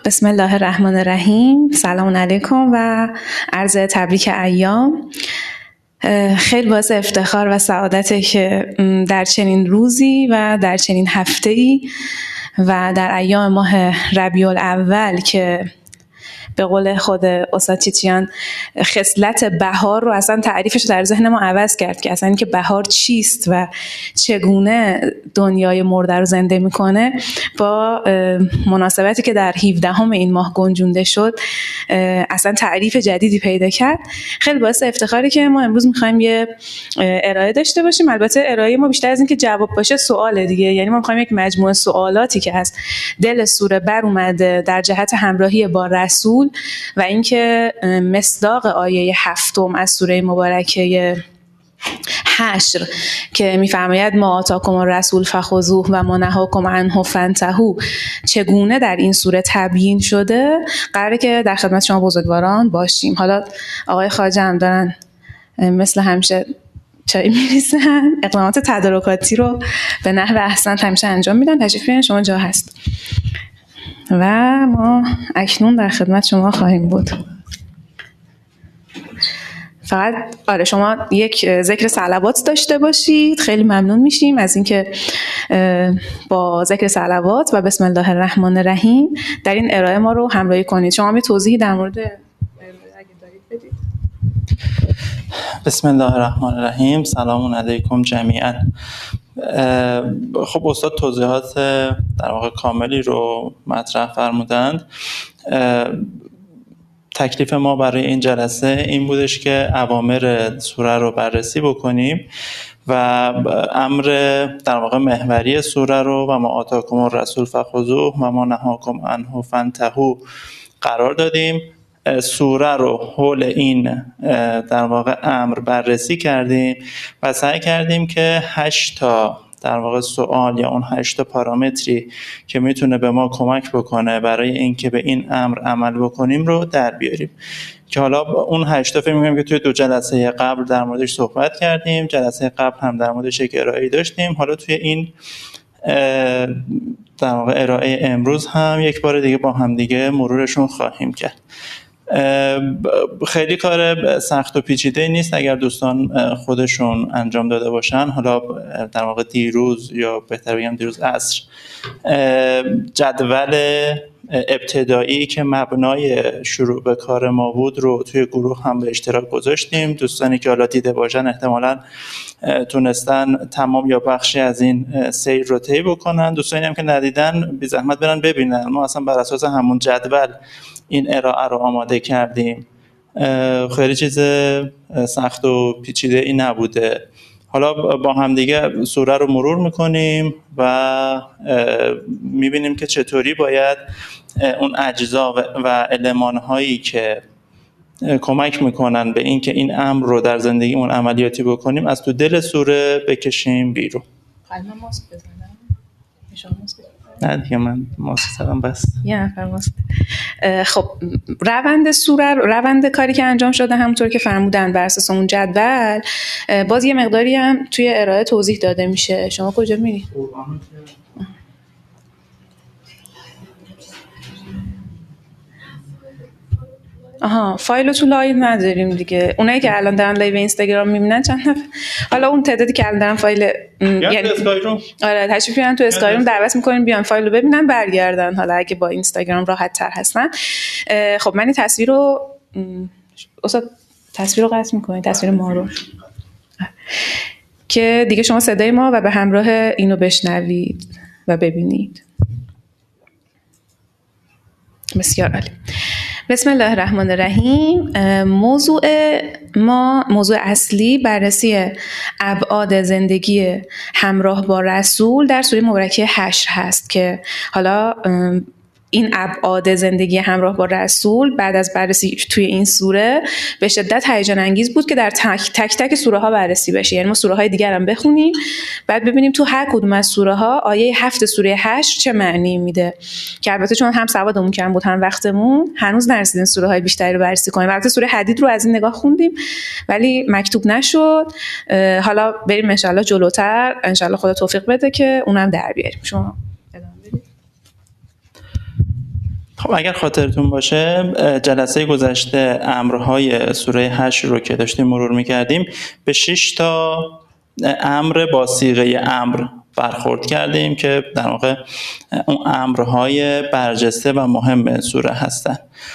بسم الله الرحمن الرحیم. سلام علیکم و عرض تبریک ایام. خیلی باعث افتخار و سعادته که در چنین روزی و در چنین هفته‌ای و در ایام ماه ربیع الاول که به قول خود استاد چیچیان خصلت بهار رو اصلا تعریفش در ذهن ما عوض کرد که اصلا اینکه بهار چیست و چگونه دنیای مرده رو زنده میکنه با مناسبتی که در 17 این ماه گنجونده شد اصلا تعریف جدیدی پیدا کرد. خیلی باعث افتخاری که ما امروز میخوایم یه ارائه داشته باشیم. البته ارائه ما بیشتر از این که جواب باشه سوال دیگه، یعنی ما میخوایم یک مجموعه سوالاتی که از دل سوره بر اومده در جهت همراهی با رسول و اینکه مصداق آیه 7 از سوره مبارکه حشر که میفرماید ما آتاکم الرسول فخذوه و ما نهاکم عنه فانتهوا چگونه در این سوره تبیین شده، قراره که در خدمت شما بزرگواران باشیم. حالا آقای خواجه هم دارن مثل همیشه چای میریزن، اقدامات تدارکاتی رو به نحو احسن همیشه انجام میدن. تشریف بیارین، شما جا هست و ما اکنون در خدمت شما خواهیم بود. فقط شما یک ذکر صلوات داشته باشید، خیلی ممنون میشیم از اینکه با ذکر صلوات و بسم الله الرحمن الرحیم در این ارائه ما رو همراهی کنید. شما می توضیحی در مورد اگه دارید بدید. بسم الله الرحمن الرحیم. سلام علیکم جمیعا. خب استاد توضیحات در واقع کاملی رو مطرح فرمودند. تکلیف ما برای این جلسه این بودش که اوامر سوره رو بررسی بکنیم و امر در واقع محوری سوره رو و ما آتاکم الرسول فخذوه و ما نهاکم عنه فانتهوا قرار دادیم. سوره رو حول این در واقع امر بررسی کردیم و سعی کردیم که 8 تا در واقع سوال یا اون 8 تا پارامتری که میتونه به ما کمک بکنه برای اینکه به این امر عمل بکنیم رو در بیاریم، که حالا اون 8 تا فکر می‌کنم که توی 2 جلسه قبل در موردش صحبت کردیم. جلسه قبل هم در موردش یک ارائه داشتیم. حالا توی این در واقع ارائه امروز هم یک بار دیگه با هم دیگه مرورشون خواهیم کرد. خیلی کار سخت و پیچیده نیست اگر دوستان خودشون انجام داده باشن. حالا در واقع دیروز یا بهتر بگم دیروز عصر جدول ابتدایی که مبنای شروع به کار ما بود رو توی گروه هم به اشتراک گذاشتیم. دوستانی که حالا دیده باشن احتمالاً تونستن تمام یا بخشی از این سیر رو طی بکنن. دوستانی هم که ندیدن بی زحمت برن ببینن. ما اصلا بر اساس همون جدول این ارائه رو آماده کردیم. خیلی چیز سخت و پیچیده ای نبوده. حالا با هم دیگه سوره رو مرور میکنیم و میبینیم که چطوری باید اون اجزا و المان‌هایی که کمک میکنن به این که این امر رو در زندگیمون عملیاتی بکنیم از تو دل سوره بکشیم بیرون. قلم ماسک بزنم؟ شما ماسک نه دیگه من ماسک زدم بس. یه نفر ماسک. خب روند کاری که انجام شده همونطور که فرمودن بر اساس اون جدول باز یه مقداری هم توی ارائه توضیح داده میشه. شما کجا میری؟ فایل رو تو لایو نداریم دیگه. اونایی که الان دارن لایو اینستاگرام میبینن چند نفر، حالا اون تعدادی که الان دارن فایل یعنی اسکایروم تشریف بیارن تو اسکایروم، دعوت میکنیم بیان فایل رو ببینن برگردن، حالا اگه با اینستاگرام راحت تر هستن. خب من این تصویر رو استاد تصویر رو قطع میکنید، تصویر ما رو که دیگه شما صدای ما و به همراه اینو بشنوید و ببینید. بسیار عالی. بسم الله الرحمن الرحیم. موضوع اصلی بررسی ابعاد زندگی همراه با رسول در سوره مبارکه حشر هست که حالا این ابعاد زندگی همراه با رسول بعد از بررسی توی این سوره به شدت هیجان انگیز بود که در تک تک سوره ها بررسی بشه. یعنی ما سوره های دیگر هم بخونیم بعد ببینیم تو هر کدوم از سوره ها آیه 7 سوره حشر چه معنی میده، که البته چون هم سوادمون کم بود هم وقتمون هنوز نرسیدیم سوره های بیشتری رو بررسی کنیم. البته سوره حدید رو از این نگاه خوندیم ولی مکتوب نشد. حالا بریم ان شاء الله جلوتر، ان شاء الله خدا توفیق بده که اونم در بیاریم. شما خب اگر خاطرتون باشه جلسه گذشته امرهای سوره 8 رو که داشتیم مرور می‌کردیم به 6 تا امر با صیغه امر برخورد کردیم که در واقع اون امرهای برجسته و مهم سوره هستن.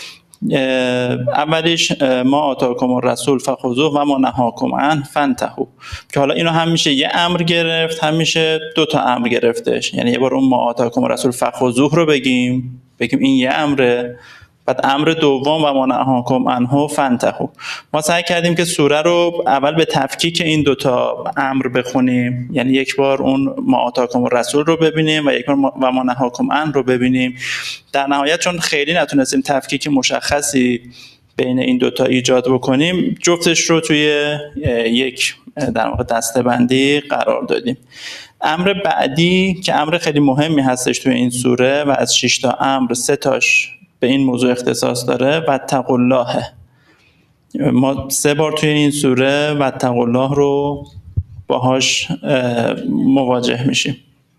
اولیش ما آتاکم الرسول فخذوه و ما نهاکم عنه فانتهوا، که حالا اینو هم میشه یه امر گرفت هم میشه 2 تا امر گرفتش. یعنی یه بار اون ما آتاکم الرسول فخذوه رو بگیم این یه امره، بعد امر دوم و ما نهاکم عنه فانتهوا. ما سعی کردیم که سوره رو اول به تفکیک این 2 تا امر بخونیم، یعنی یک بار اون ما آتاکم الرسول رو ببینیم و یک بار و ما نهاکم عنه رو ببینیم. در نهایت چون خیلی نتونستیم تفکیک مشخصی بین این 2 تا ایجاد بکنیم، جفتش رو توی یک در واقع دسته‌بندی قرار دادیم. امر بعدی که امر خیلی مهمی هستش توی این سوره و از 6 تا امر 3 تاش به این موضوع اختصاص داره، واتقوا الله. ما 3 بار توی این سوره واتقوا الله رو باهاش مواجه میشیم.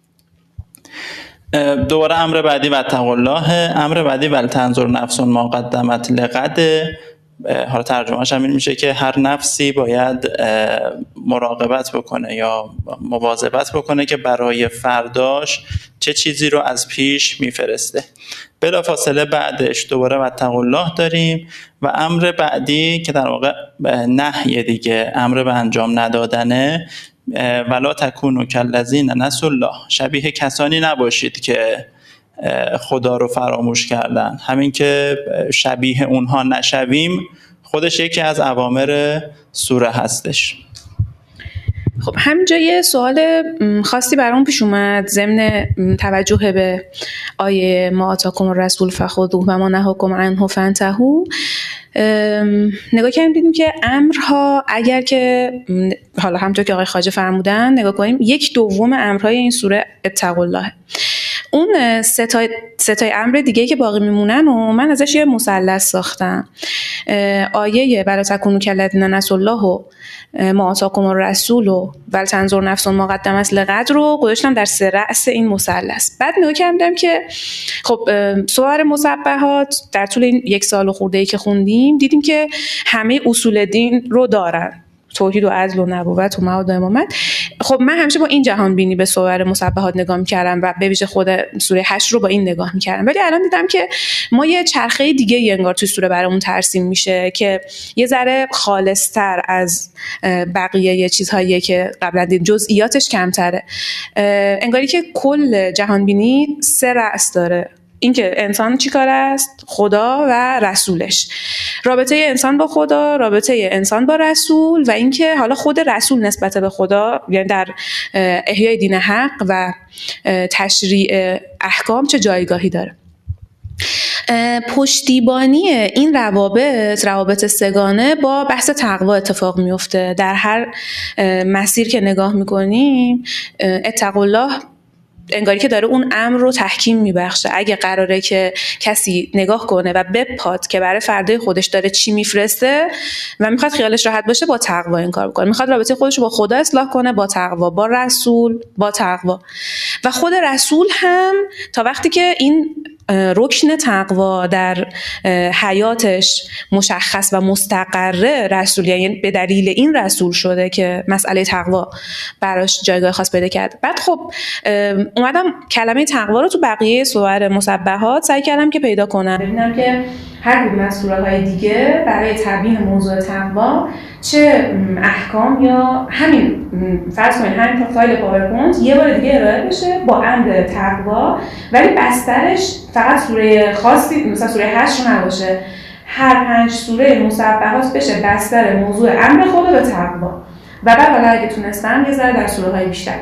دوباره امر بعدی واتقوا الله، امر بعدی ولتنظر نفس ما قدمت لغد. حالا ترجمه‌اش هم این میشه که هر نفسی باید مراقبت بکنه یا مواظبت بکنه که برای فرداش چه چیزی رو از پیش میفرسته. بلافاصله بعدش دوباره واتقوا الله داریم و امر بعدی که در واقع نهی دیگه، امر به انجام ندادنه، ولا تکونوا کالذین نسوا الله، شبیه کسانی نباشید که خدا رو فراموش کردن. همین که شبیه اونها نشویم خودش یکی از اوامر سوره هستش. خب همینجا یه سوال خاصی برام پیش اومد ضمن توجه به آیه ما آتاکم الرسول فخذوه و ما نهاکم عنه فانتهوا. نگاه کردیم دیدیم که امرها اگر که حالا همونطور که آقای خواجه فرمودن نگاه کنیم 1/2 امرهای این سوره اتقوا الله. اون 3 تا امر دیگه که باقی میمونن و من ازش یه مثلث ساختم. آیه ولا تکونوا کالذین نسوا الله و ما آتاکم الرسول و ولتنظر نفس ما قدمت لغد رو گذاشتم در 3 رأس این مثلث. بعد نگاه کردم که خب سور مسبحات در طول این 1 سال و خورده‌ای که خوندیم دیدیم که همه اصول دین رو دارن، توحید و عدل و نبوت و معاد و امامت. خب من همیشه با این جهان بینی به سور مسبحات نگاه می‌کردم و به ویژه خود سوره 8 رو با این نگاه می‌کردم، ولی الان دیدم که ما یه چرخه دیگه انگار توی سوره برامون ترسیم میشه که یه ذره خالص‌تر از بقیه چیزهایی که قبلا دید، جزئیاتش کمتره. انگاری که کل جهان بینی 3 رأس داره. اینکه انسان چی کار است؟ خدا و رسولش، رابطه انسان با خدا، رابطه انسان با رسول، و اینکه حالا خود رسول نسبت به خدا، یعنی در احیای دین حق و تشریع احکام چه جایگاهی داره. پشتیبانی این روابط سگانه با بحث تقوا اتفاق میفته. در هر مسیر که نگاه میکنیم اتقوا الله انگاری که داره اون امر رو تحکیم میبخشه. اگه قراره که کسی نگاه کنه و بپاد که برای فردای خودش داره چی میفرسته و میخواد خیالش راحت باشه، با تقوا این کار بکنه. میخواد رابطه خودش رو با خدا اصلاح کنه، با تقوا، با رسول، با تقوا. و خود رسول هم تا وقتی که این رکن تقوا در حیاتش مشخص و مستقره، رسول یعنی به دلیل این رسول شده که مسئله تقوا براش جایگاه خاص پیدا کرد. بعد خب اومدم کلمه تقوا رو تو بقیه سور مسبحات سعی کردم که پیدا کنم، ببینم که هر کدوم از سوره‌های دیگه برای تبیین موضوع تقوا چه احکام یا همین فرض کنید همین فایل پاورپوینت یه بار دیگه ارائه بشه با امر تقوا، ولی بسترش فقط سوره خاصی مثلا سوره 8 نباشه، هر 5 سوره مسبحات بشه بستر موضوع امر خدا به تقوا. و بعد حالا اگه تونستم یه ذره در سوره‌های بیشتر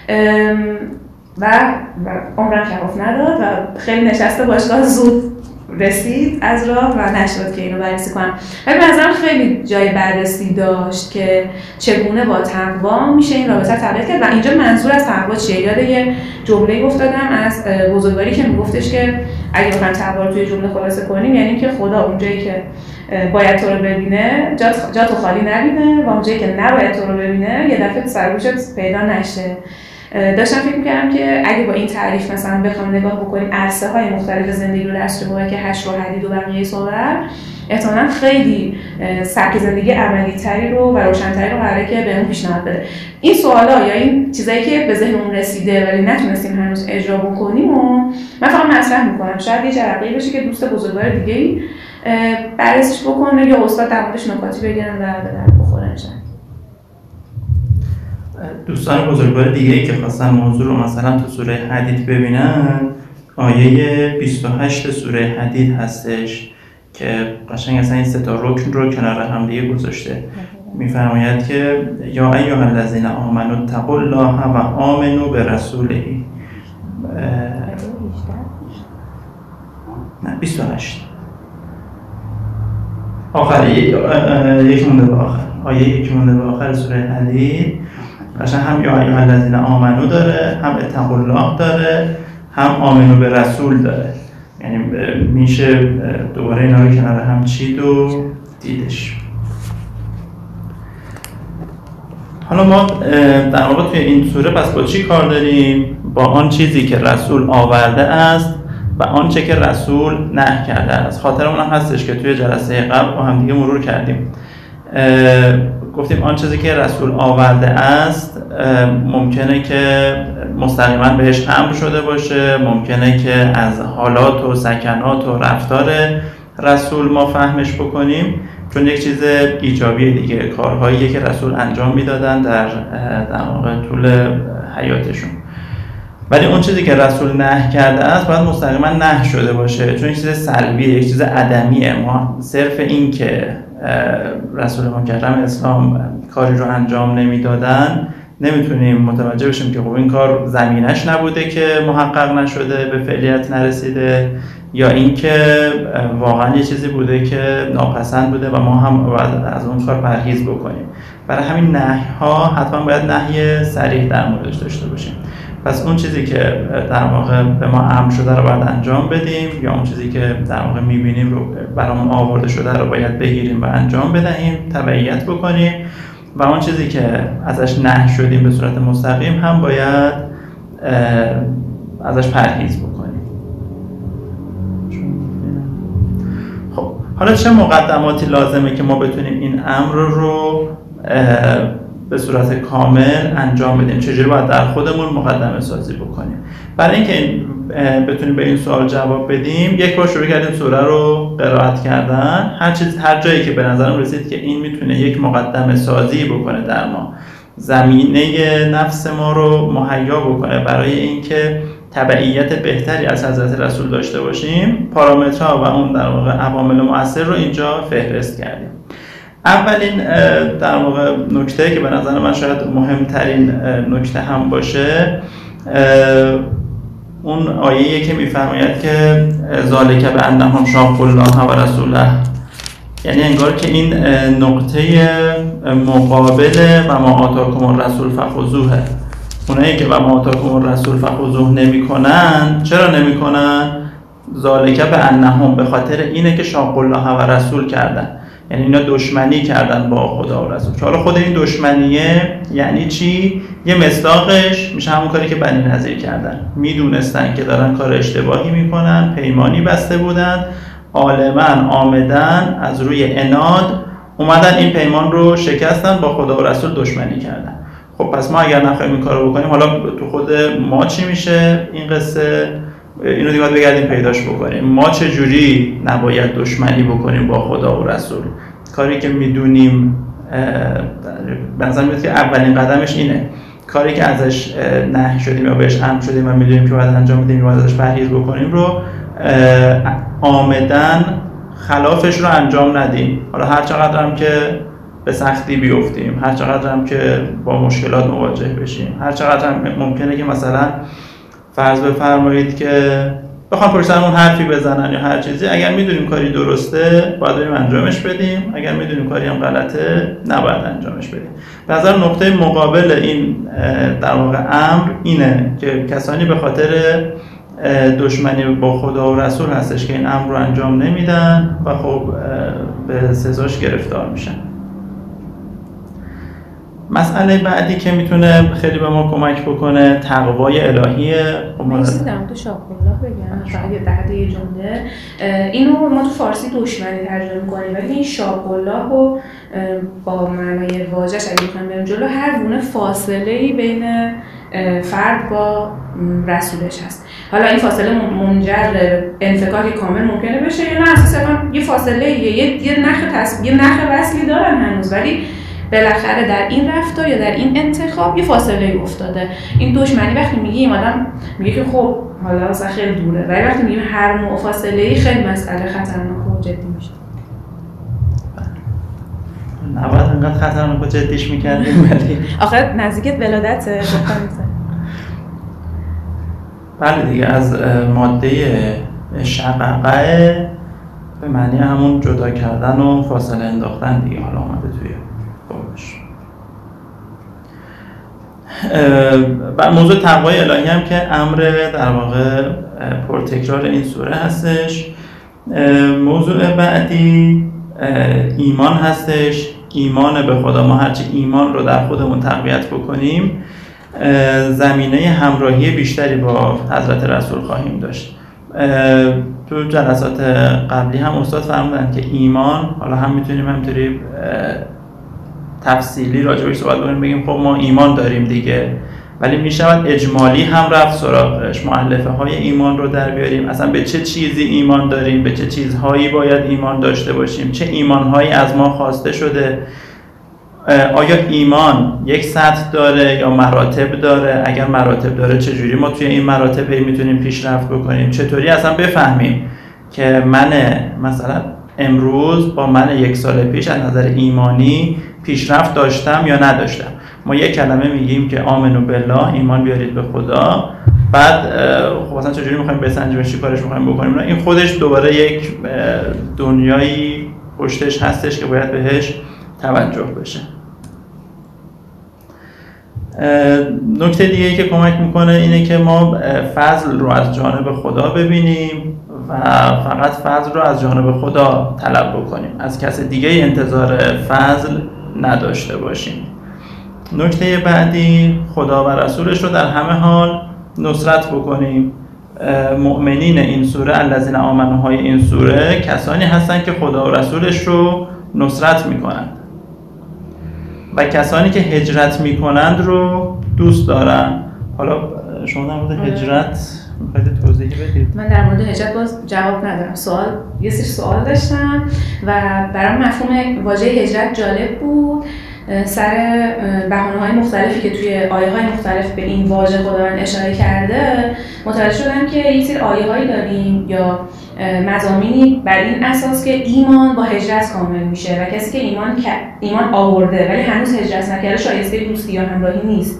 و عمرم کفاف نداد و خیلی نشسته باشگاه زود رسید از راه و نشد که اینو بررسی کنم. ولی به نظرم خیلی جای بررسی داشت که چگونه با تقوا میشه این رابطه تقویت کرد. و اینجا منظور از تقوا چیه؟ یاد یه جمله افتادم از بزرگواری که میگفتش که اگه بخوایم تقوا رو توی جمله خلاصه کنیم یعنی که خدا اونجایی که باید تو رو ببینه جا تو خالی نبینه و اونجایی که نباید تو رو ببینه یه دفعه سر گوشت پیدا نشه. داشتم فکر می‌کردم که اگه با این تعریف مثلا بخوام نگاه بکنیم عرصه‌های مختلف زندگی رو در سوره که حشر و حدید و بقیه صور، احتمالاً خیلی سبک زندگی عملی‌تری رو و روشن‌تری رو قراره که بهمون پیشنهاد بده. این سوالا یا این چیزایی که به ذهنمون رسیده ولی نتونستیم هنوز اجرا بکنیم و من فقط مطرح می‌کنم. شاید یه جرقه‌ای بشه که دوست بزرگوار دیگه‌ای بررسیش بکنه یا استاد در موردش نکاتی بگن و به درد بخوره. دوستان بزرگوار دیگه‌ای که خواستن موضوع رو مثلا تو سوره حدید ببینن، آیه 28 سوره حدید هستش که قشنگ اصلا این 3 تا رکن رو کنار هم دیگه گذاشته. میفرماید که یا ایها الذین آمنوا اتقوا الله و آمنوا برسوله. 28 آخر یک مونده به آخر، آیه یک مونده به آخر سوره حدید قشنگ هم یا ایها الذین آمنوا داره، هم اتقوا الله داره، هم آمنوا به رسول داره. یعنی میشه دوباره اینا رو کنار هم چید و دیدش. حالا ما در واقع توی این سوره پس با چی کار داریم؟ با آن چیزی که رسول آورده است و آنچه که رسول نهی کرده است. خاطرمون هم هستش که توی جلسه قبل با هم دیگه مرور کردیم. گفتیم آن چیزی که رسول آورده است ممکنه که مستقیما بهش امر شده باشه، ممکنه که از حالات و سکنات و رفتار رسول ما فهمش بکنیم، چون یک چیز ایجابی دیگه، کارهایی که رسول انجام میدادن در واقع طول حیاتشون. ولی اون چیزی که رسول نهی کرده است باید مستقیما نهی شده باشه، چون یک چیز سلبیه، یک چیز عدمیه. ما صرف این که رسول مکرم اسلام کاری رو انجام نمیدادن نمیتونیم متوجه بشیم که خب این کار زمینش نبوده که محقق نشده، به فعلیت نرسیده، یا اینکه واقعا یه چیزی بوده که ناپسند بوده و ما هم باید از اون کار پرهیز بکنیم. برای همین نهی ها حتما باید نهی صریح در موردش داشته باشیم. پس اون چیزی که در واقع به ما امر شده رو باید انجام بدیم، یا اون چیزی که در واقع میبینیم رو برامون آورده شده رو باید بگیریم و انجام بدهیم، تبعیت بکنیم، و اون چیزی که ازش نهی شدیم به صورت مستقیم هم باید ازش پرهیز بکنیم. خب حالا چه مقدماتی لازمه که ما بتونیم این امر رو به صورت کامل انجام بدیم؟ چجوری باید در خودمون مقدمه سازی بکنیم؟ برای اینکه بتونیم به این سوال جواب بدیم، یک بار شروع کردیم سوره رو قرائت کردن. هر جایی که به نظرم رسید که این میتونه یک مقدمه سازی بکنه در ما، زمینه نفس ما رو مهیا بکنه برای اینکه تبعیت بهتری از حضرت رسول داشته باشیم، پارامترها و اون در واقع عوامل مؤثر رو اینجا فهرست کردیم. اولین در واقع نکته که به نظر من شاید مهمترین نکته هم باشه، اون آیه‌ای که میفرماید که ذالک بانهم شاقوا الله و رسوله، یعنی انگار که این نقطه مقابل و ما آتاکم الرسول فخذوه. اونایی که و ما آتاکم الرسول فخذوه نمی‌کنن، چرا نمی‌کنن؟ ذالک بانهم، به خاطر اینه که شاقوا الله و رسول کردن، یعنی اینا دشمنی کردن با خدا و رسول. حالا خود این دشمنیه یعنی چی؟ یه مصداقش میشه همون کاری که بنی نضیر کردن، میدونستن که دارن کار اشتباهی میکنن، پیمانی بسته بودن، عالماً آمدن از روی عناد اومدن این پیمان رو شکستن، با خدا و رسول دشمنی کردن. خب پس ما اگر نخواهیم این کار رو بکنیم، حالا تو خود ما چی میشه این قصه؟ اینو دیگه باید بگردیم پیداش بکنیم. ما چجوری نباید دشمنی بکنیم با خدا و رسول؟ کاری که میدونیم به نظر میاد که اولین قدمش اینه، کاری که ازش نهی شدیم یا بهش امر شدیم و میدونیم که باید انجام بدیم یا باید ازش پرهیز بکنیم رو عامدن خلافش رو انجام ندیم. حالا هر چقدر هم که به سختی بیفتیم، هر چقدر هم که با مشکلات مواجه بشیم، هر چقدر هم ممکنه که مثلا فرض بفرمایید که بخوام پشت سرمون حرفی بزنن یا هر چیزی، اگر میدونیم کاری درسته باید بریم انجامش بدیم، اگر میدونیم کاری هم غلطه نباید انجامش بدیم. به نظر نقطه مقابل این در واقع امر اینه که کسانی به خاطر دشمنی با خدا و رسول هستش که این امر رو انجام نمیدن و خب به سزاش گرفتار میشن. مسئله بعدی که میتونه خیلی به ما کمک بکنه تقوای الهیه. من چیزی تو شاپ الله بگم فقط در یه جمله، اینو ما تو فارسی دشمنی ترجمه می‌کنیم، ولی این شاپ الله رو با معنای واژه‌اش اگه بخوایم بریم جلو، هر گونه فاصله‌ای بین فرد با رسولش هست. حالا این فاصله منجر به انفکاک کامل ممکنه بشه یا نه، اساساً یه فاصله یه نخ وصلی دارن هنوز، ولی بالاخره در این رفتار یا در این انتخاب یه فاصله افتاده. این دشمنی وقتی میگیم آدم میگه که خب حالا اصلا خیلی دوره، ولی وقتی میگیم هر نوع فاصله‌ای خیلی مسئله خطرناک و جدی میشه. نباید انقدر خطرناک و جدیش میکردیم ولی آخه نزدیکت ولادت گفتم. بله دیگه، از ماده شققه به معنی همون جدا کردن و فاصله انداختن دیگه حالا آمده توی بابش. و موضوع تقوای الهی هم که امر در واقع پرتکرار این سوره هستش. موضوع بعدی ایمان هستش. ایمان به خدا، ما هرچی ایمان رو در خودمون تقویت بکنیم زمینه همراهی بیشتری با حضرت رسول خواهیم داشت. تو جلسات قبلی هم استاد فرمودن که ایمان، حالا هم میتونیم همینطوری تفصیلی راجعش صحبت کنیم، بگیم خب ما ایمان داریم دیگه، ولی میشود اجمالی هم رفت سراغش، مؤلفه های ایمان رو در بیاریم، اصلا به چه چیزی ایمان داریم، به چه چیزهایی باید ایمان داشته باشیم، چه ایمانهایی از ما خواسته شده، آیا ایمان یک سطح داره یا مراتب داره، اگر مراتب داره چجوری ما توی این مراتب میتونیم پیشرفت بکنیم، چطوری اصلا بفهمیم که من مثلا امروز با من یک سال پیش از نظر ایمانی پیشرفت داشتم یا نداشتم. ما یک کلمه میگیم که آمنو بالله، ایمان بیارید به خدا، بعد خب اصلا چجوری میخوایم بسنجیم چی کارش میخوایم بکنیم؟ این خودش دوباره یک دنیایی پشتش هستش که باید بهش توجه بشه. نکته دیگه‌ای که کمک میکنه اینه که ما فضل رو از جانب خدا ببینیم و فقط فضل رو از جانب خدا طلب بکنیم، از کس دیگه انتظار فضل نداشته باشیم. نکته بعدی، خدا و رسولش رو در همه حال نصرت بکنیم. مؤمنین این سوره، الذین آمنوا های این سوره کسانی هستن که خدا و رسولش رو نصرت میکنند و کسانی که هجرت میکنند رو دوست دارن. حالا شما در مورد هجرت میخواید توضیحی بدید؟ من در مورد هجرت باز جواب ندارم. یه سری سوال داشتم و برام مفهوم واژه هجرت جالب بود. سر بهانه‌های مختلفی که توی آیه‌های مختلف به این واژه خداوند اشاره کرده متوجه شدم که یک سری آیه‌هایی داریم یا مضامینی بر این اساس که ایمان با هجرت کامل میشه و کسی که ایمان آورده ولی هنوز هجرت نکرده شایسته دوستی یا همراهی نیست.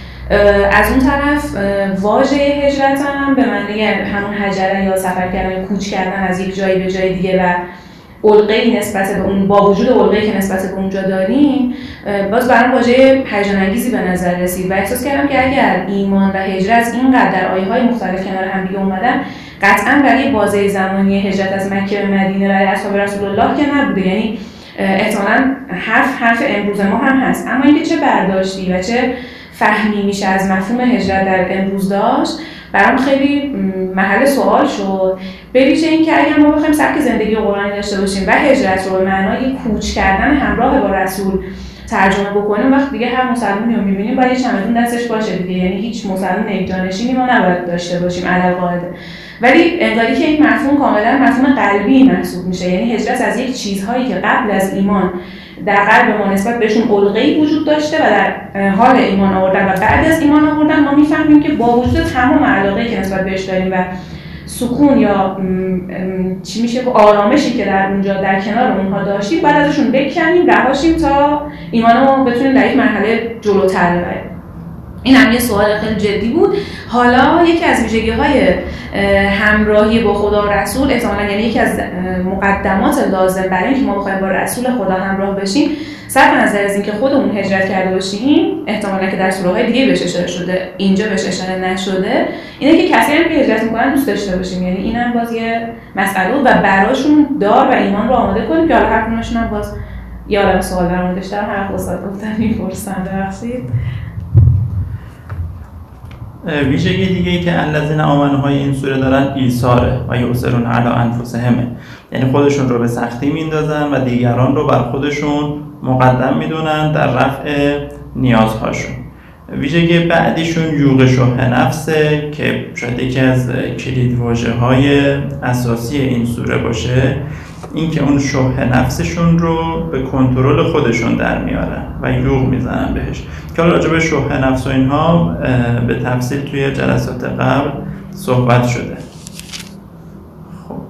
از اون طرف واژه هجرت هم به معنی همون هجرن یا سفر کردن، کوچ کردن از یک جایی به جای دیگه و علقه‌ای نسبت به اون، با وجود علقه‌ای که نسبت به اونجا داریم، باز برام واژه هیجان انگیزی به نظر رسید و احساس کردم که اگر ایمان و هجرت اینقدر در آیه‌های مختلف کنار هم دیگه اومدن، قطعاً برای بازه زمانی هجرت از مکه به مدینه برای اصحاب رسول الله که نبوده، یعنی احتمالاً حرف امروز ما هم هست، اما اینکه چه برداشتی و چه فهمی میشه از مفهوم هجرت در امروز داشت برام خیلی محل سوال شد. به ویژه اینکه اگر ما بخوایم سبک زندگی قرآنی داشته باشیم و هجرت رو به معنای کوچ کردن همراه با رسول ترجمه بکنیم، وقت دیگه هر مسلمانی رو می‌بینیم باید یه چمدون دستش باشه دیگه، یعنی هیچ مسلمان یکجانشینی ما نباید داشته باشیم علی قاعده. ولی انگاری که این مفهوم کاملا مفهوم قلبی محسوب میشه، یعنی هجرت از یک چیزهایی که قبل از ایمان در قلب ما نسبت بهشون علقه‌ای وجود داشته و در حال ایمان آوردن و بعد از ایمان آوردن ما میفهمیم که با وجود تمام علاقه‌ای که نسبت بهش داریم و سکون یا چی میشه با آرامشی که در اونجا در کنار اونها داشتیم بعد ازشون بکنیم، رهاشیم تا ایمانو بتونیم در یک مرحله جلوتر ببریم. این هم یه سوال خیلی جدی بود. حالا یکی از ویژگی‌های همراهی با خدا و رسول، احتمالاً یعنی یکی از مقدمات لازم برای اینکه ما بخوایم با رسول خدا همراه بشیم، صرف نظر از اینکه خودمون هجرت کرده باشیم، احتمالاً که در سوره‌های دیگه بهش اشاره شده، اینجا بهش اشاره نشده، اینه که کسی هم که هجرت می‌کنن دوست داشته باشیم، یعنی اینم باز یه مسئله و براشون دار و ایمان رو آماده کنیم که حالا هر کدومشون هم باز یادم سوال در موردش دارم، هر استاد گفتن میپرسن. ببخشید. ویژگی دیگه ای که الذین آمنوهای این سوره دارن ایثاره و یؤثرون علی انفسهم، یعنی خودشون رو به سختی میندازن و دیگران رو بر خودشون مقدم میدونن در رفع نیازهاشون. ویژگی بعدیشون یوغ شح نفسه که شاید یکی از کلیدواژه‌های اساسی این سوره باشه، این که اون شح نفسشون رو به کنترل خودشون در میارن و یوغ میزنن بهش، که حالا راجع به شح نفس و اینها به تفصیل توی جلسات قبل صحبت شده. خب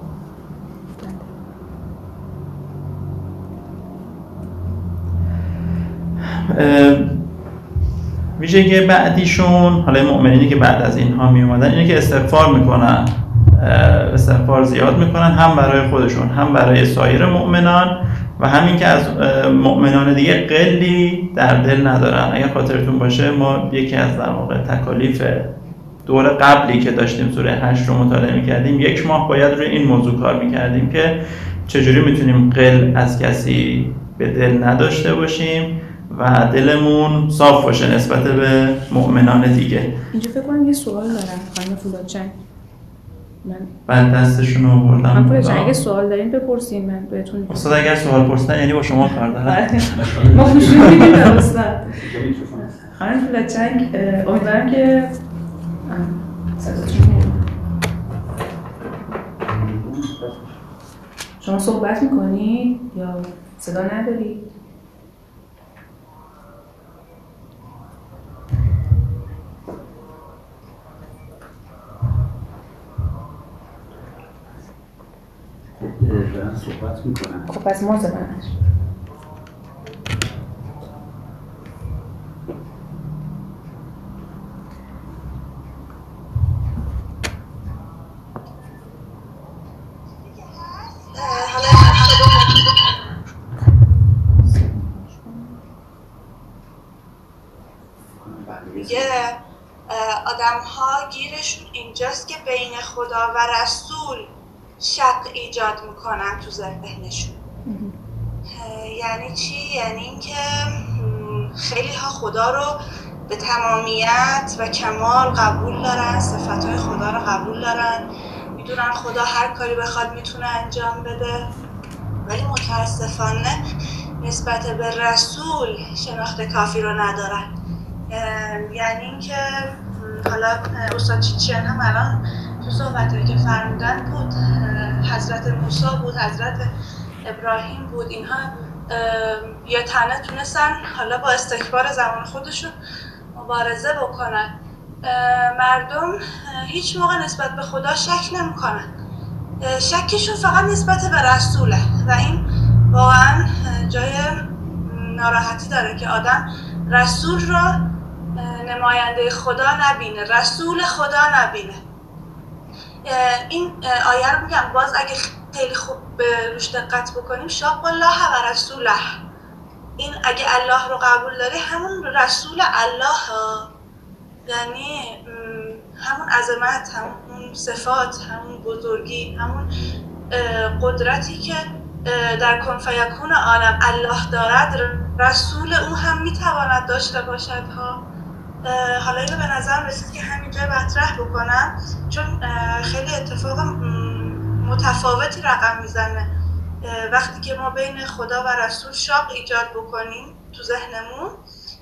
ویژگی بعدیشون، حالا مؤمنینی که بعد از اینها می اومدن، اینه که استغفار میکنن، استغفار زیاد میکنن، هم برای خودشون هم برای سایر مؤمنان، و همین که از مؤمنان دیگه قلی در دل ندارن. اگر خاطرتون باشه ما یکی از در واقع تکالیف دور قبلی که داشتیم سوره 8 رو مطالعه میکردیم، 1 ماه باید روی این موضوع کار میکردیم که چجوری میتونیم قل از کسی به دل نداشته باشیم و دلمون صاف باشه نسبت به مؤمنان دیگه. اینجا فکر کنم یه سوال دارم خانم فولادچنگ. بعد دستشون رو بردم. خانم فولادچنگ اگه سوال دارین بپرسین، من بهتون میگم. استاد اگر سوال پرسیدن یعنی با شما کار دارن. ما خوشی می‌بینیم استاد. خانم فولادچنگ امیدوارم که شما صحبت میکنید یا صدا ندارید؟ دارن صحبت میکنن. خب پس ما زبانش میگه آدم ها گیرشون اینجاست که بین خدا و رسول شک ایجاد میکنن تو ذهنشون. یعنی چی؟ یعنی اینکه خیلی ها خدا رو به تمامیت و کمال قبول دارن، صفاتهای خدا رو قبول دارن، میدونن خدا هر کاری بخواد میتونه انجام بده، ولی متاسفانه نسبت به رسول شناخت کافی رو ندارن. یعنی اینکه حالا استاد چیچیان هم الان تو صحبتایی که فرمودن بود، حضرت موسی بود، حضرت ابراهیم بود، اینها یه تنه تونستن حالا با استکبار زمان خودشون مبارزه بکنن. مردم هیچ موقع نسبت به خدا شک نمیکنن، شکشون فقط نسبت به رسوله و این واقعا جای ناراحتی داره که آدم رسول رو نماینده خدا نبینه، رسول خدا نبینه. این آیه رو میگم باز اگه خیلی خوب به روش دقت بکنیم، شاق الله و رسوله، این اگه الله رو قبول داری همون رسول الله، یعنی همون عظمت، همون صفات، همون بزرگی، همون قدرتی که در کن فیکون عالم الله دارد، رسول اون هم میتواند داشته باشد ها. حالا اینو به نظرم رسید که همینجا مطرح بکنم، چون خیلی اتفاق متفاوتی رقم میزنه وقتی که ما بین خدا و رسول شاق ایجاد بکنیم تو ذهنمون،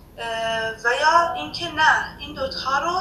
و یا اینکه نه این دوتا رو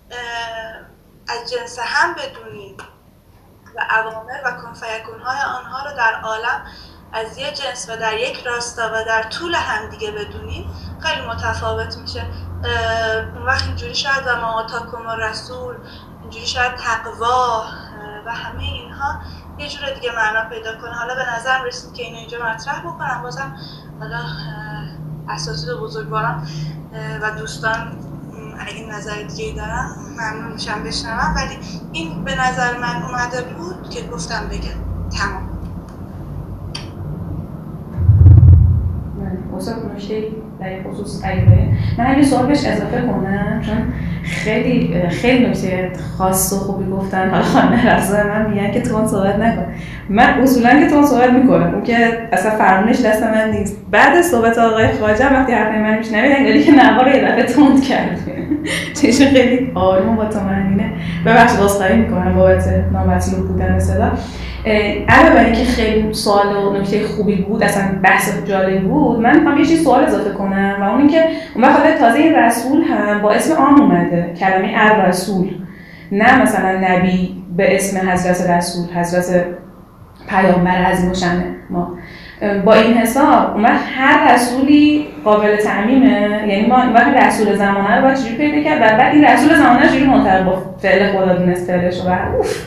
از جنس هم بدونیم و اوامر و کن فیکون‌های آنها رو در عالم از یک جنس و در یک راستا و در طول هم دیگه بدونیم، خیلی متفاوت میشه. اون وقت اینجوری شاید و ما آتاکم الرسول، اینجوری شاید تقوا و همه اینها یه جور دیگه معنا پیدا کنه. حالا به نظرم رسید که اینو اینجا مطرح بکنم. بازم حالا اساتید و بزرگواران و دوستان اگه نظر دیگه دارم ممنون میشم بشنوم، ولی این به نظر من اومده بود که گفتم بگم. تمام. استاد نوشته در این خصوص من اگه سوال بهش اضافه کنم، چون خیلی نکته خاص و خوبی گفتن. حالا خانم رضا من میگن که تون صحبت نکن، من اصولا که تون صحبت میکنم، اون که اصلا فرمونش دست من نیست. بعد از صحبت آقای خواجه وقتی حرف من میشنوید انگاری که نوار یه دفعه تند کرده، چشم خیلی آروم با طمأنینه. ببخشید عذرخواهی میکنم بابت نامطلوب بودن صدا. علاوه بر اینکه خیلی سوال و نکته خوبی بود، اصلا بحث جالب بود، من میخوام یه چیز سوال اضافه کنم و اون اینکه اون وقت تازه این رسول هم با اسم عام اومده، کلمه الرسول، نه مثلا نبی به اسم حضرت رسول، حضرت پیامبر عظیم الشأن ما. با این حساب اون وقت هر رسولی قابل تعمیمه، یعنی ما اون وقت رسول زمانه رو باید چجوری پیدا کرد و بعد این رسول زمانه چجوری منطبق با فعل خدا دونست فعلش و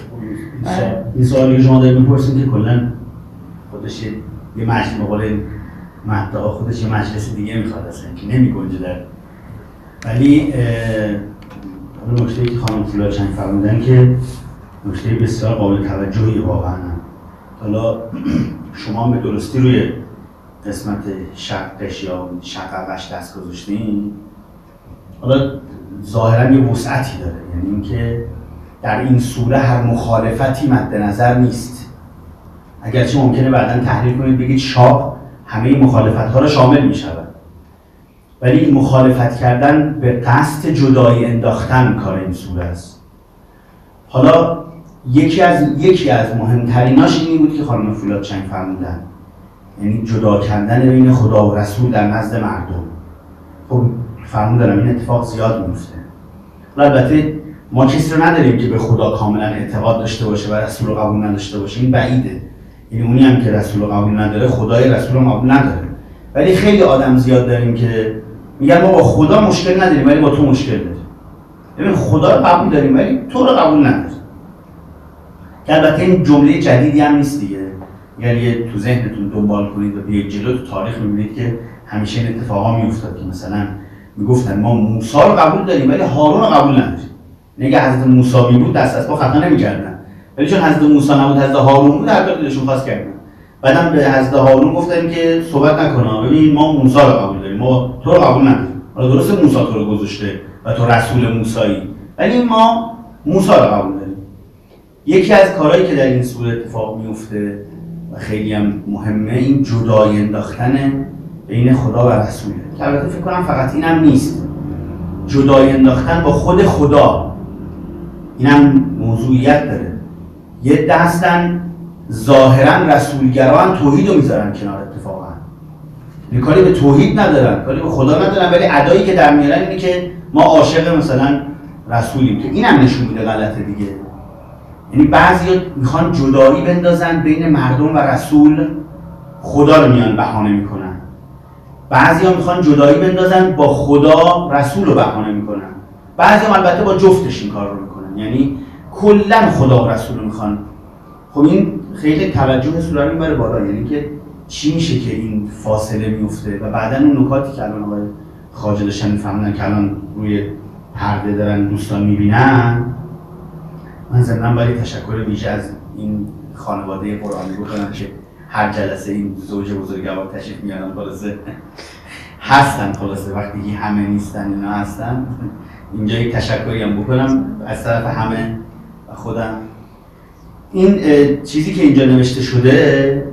این سوالی که شما دارید می‌پرسید که کلاً خودش یه مجلس مقاله مدعا خودش یه مجلس دیگه میخواد اصلا که نمی‌گنجه در. ولی اون نکته‌ای که خانم فولاد چنگ فرمودن که نکته بسیار قابل توجهی واقعاً. حالا شما به درستی روی قسمت شقش یا شققش دست گذاشتین. حالا ظاهراً یه وسعتی داره، یعنی اینکه در این سوره هر مخالفتی مد نظر نیست، اگرچه ممکنه بعداً تحلیل کنید بگید شاب همه این مخالفت‌ها را شامل می‌شود، ولی مخالفت کردن به قصد جدایی انداختن کار این سوره است. حالا یکی از مهمتریناش اینی بود که خانم فولاد چنگ فرمودن، یعنی جدا کردن بین خدا و رسول در نزد مردم. خب فرمودن این اتفاق زیاد میفته. البته ما کسی رو نداریم که به خدا کاملا اعتقاد داشته باشه و رسول رو قبول نداشته باشه، این بعیده. یعنی اونی هم که رسول رو قبول نداره خدای رسول رو قبول نداره. ولی خیلی آدم زیاد داریم که میگن ما با خدا مشکل نداریم ولی با تو مشکل داریم. ببین خدا رو قبول داریم ولی تو رو قبول نداریم. که البته این جمله جدیدی هم نیست دیگه. اگر تو ذهنتون دنبال کنید و بیاید جلو تو تاریخ می‌بینید که همیشه این اتفاقا میافتاد که مثلا میگفتن ما موسی رو قبول داریم ولی هارون رو قبول نداریم. نگه حضرت موسی بود دست از پا خطا نمی‌کردن. ولی چون حضرت موسی نبود حضرت هارون بود هر دو دلشون خواست کردن. بعدم به حضرت هارون گفتن که صحبت نکنه، ببین ما موسی رو قبول داریم، ما تو رو قبول نداریم. حالا درسته موسی تو رو گذاشته و تو رسول موسایی، ولی ما موسی رو قبول داریم. یکی از کارهایی که در این سوره اتفاق میفته و خیلی هم مهمه این جدایی انداختن بین خدا و رسوله، که البته فکر کنم فقط اینم نیست، جدایی انداختن با خود خدا اینم موضوعیت داره. یه دستن ظاهرا رسولگران توحید رو میذارن کنار، اتفاقا یعنی کاری به توحید ندارن، کاری به خدا ندارن، ولی ادایی که در میارن اینه که ما عاشق مثلا رسولیم، که اینم نشون میده غلطه دیگه. یعنی بعضیا میخوان جدایی بندازن بین مردم و رسول، خدا رو میان بهانه میکنن. بعضیا میخوان جدایی بندازن با خدا، رسول رو بهانه میکنن. بعضیا البته با جفتش این کار رو میکنن، یعنی کلا خدا و رسول رو میخوان. خب این خیلی توجه سوره رو میبره بالا، یعنی که چی میشه که این فاصله میفته و بعداً اون نکاتی که الان آقای خواجه داشتن میفهمن که الان روی پرده دارن دوستان میبینن. من ضمناً باید تشکر ویژه از این خانواده قرآنی بکنم که هر جلسه این زوج بزرگوار تشریف میارن، خلاصه هستن، خلاصه وقتی که همه نیستن اینا هستن. اینجا یک تشکری هم بکنم از طرف همه و خودم. این چیزی که اینجا نوشته شده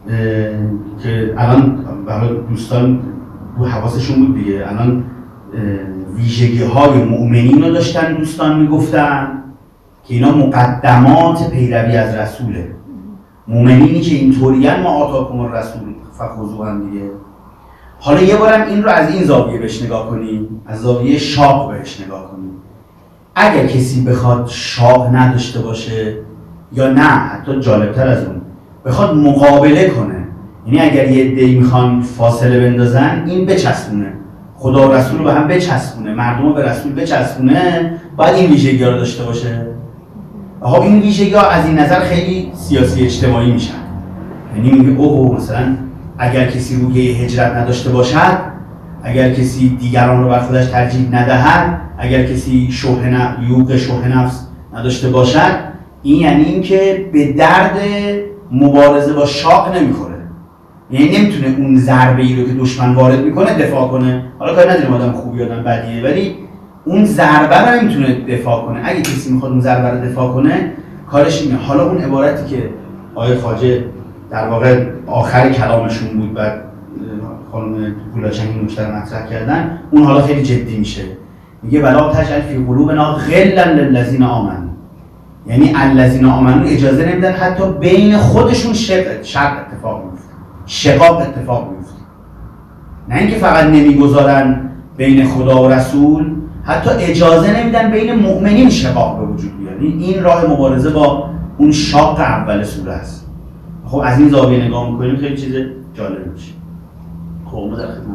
که الان برای دوستان رو حواسشون بود دیگه، الان ویژگی های مؤمنین رو داشتن دوستان میگفتن که اینا مقدمات پیروی از رسوله. مؤمنینی که اینطورین ما آتاکم الرسول فخذوه دیگه. حالا یه بارم این رو از این زاویه بهش نگاه کنیم، از زاویه شاق بهش نگاه کنیم. اگر کسی بخواد شاق نداشته باشه یا نه حتی جالبتر از اون بخواد مقابله کنه، یعنی اگر یه عده‌ای میخوان فاصله بندازن، این بچسبونه خدا و رسول رو به هم بچسبونه، مردم رو به رسول بچسبونه، باید این ویژگی‌ها رو داشته باشه. خب این ویژگی‌ها از این نظر خیلی سیاسی اجتماعی میشن. یعنی میگه اوه مثلا اگر کسی روحیه هجرت نداشته باشد، اگر کسی دیگران رو بر خودش ترجیح ندهد، اگر کسی یوغ شح نفس نداشته باشد، این یعنی این که به درد مبارزه با شاق نمیخوره. یعنی نمیتونه اون ضربه ای رو که دشمن وارد میکنه دفاع کنه. حالا کاری نداریم آدم خوبی آدم بدیه، ولی اون ضربه رو نمیتونه دفاع کنه. اگه کسی میخواد اون ضربه رو دفاع کنه کارش اینه. حالا اون عبارتی که آقای خواجه در واقع آخر کلامشون بود بعد خانم پولاچنگ این نکته رو مطرح کردن، اون حالا خیلی جدی میشه. میگه ولا تجعل فی قلوبنا غلا للذین آمنوا، یعنی الذین آمنوا اجازه نمیدن حتی بین خودشون شق اتفاق بیفته، شقاق اتفاق بیفته. نه اینکه فقط نمیگذارن بین خدا و رسول، حتی اجازه نمیدن بین مؤمنین شقاق به وجود بیاد. این راه مبارزه با اون شاق اول سوره است. خب از این زاویه نگاه میکنیم خیلی چیز جالب میشه. خب ما در خدمت.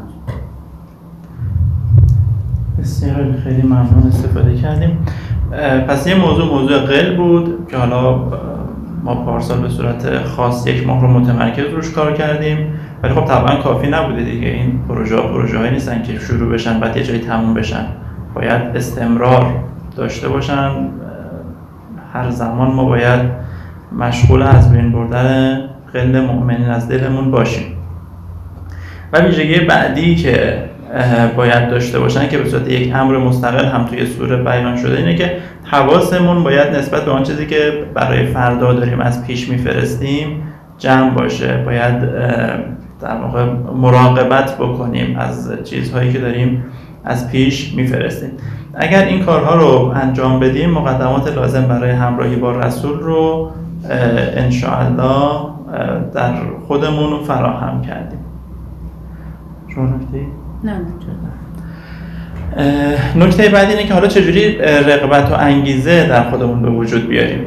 بسیار خیلی ممنون استفاده کردیم. پس یه موضوع قل بود که حالا ما پارسال به صورت خاص یک ماه رو متمرکز روش کار کردیم، ولی خب طبعا کافی نبوده دیگه. این پروژه هایی نیستن که شروع بشن بعد یه جایی تموم بشن، باید استمرار داشته باشن. هر زمان ما باید مشغول از بین بردن قل مؤمنین از دلمون باشیم. و ویژگی بعدی که باید داشته باشن که به صورت یک امر مستقل هم توی سوره بیان شده اینه که حواسمون باید نسبت به آن چیزی که برای فردا داریم از پیش میفرستیم جمع باشه. باید در واقع مراقبت بکنیم از چیزهایی که داریم از پیش میفرستیم. اگر این کارها رو انجام بدیم مقدمات لازم برای همراهی با رسول رو انشاءالله در خودمون فراهم کردیم. شما نکته؟ نه. نکته بعدی اینه که حالا چجوری رغبت و انگیزه در خودمون به وجود بیاریم.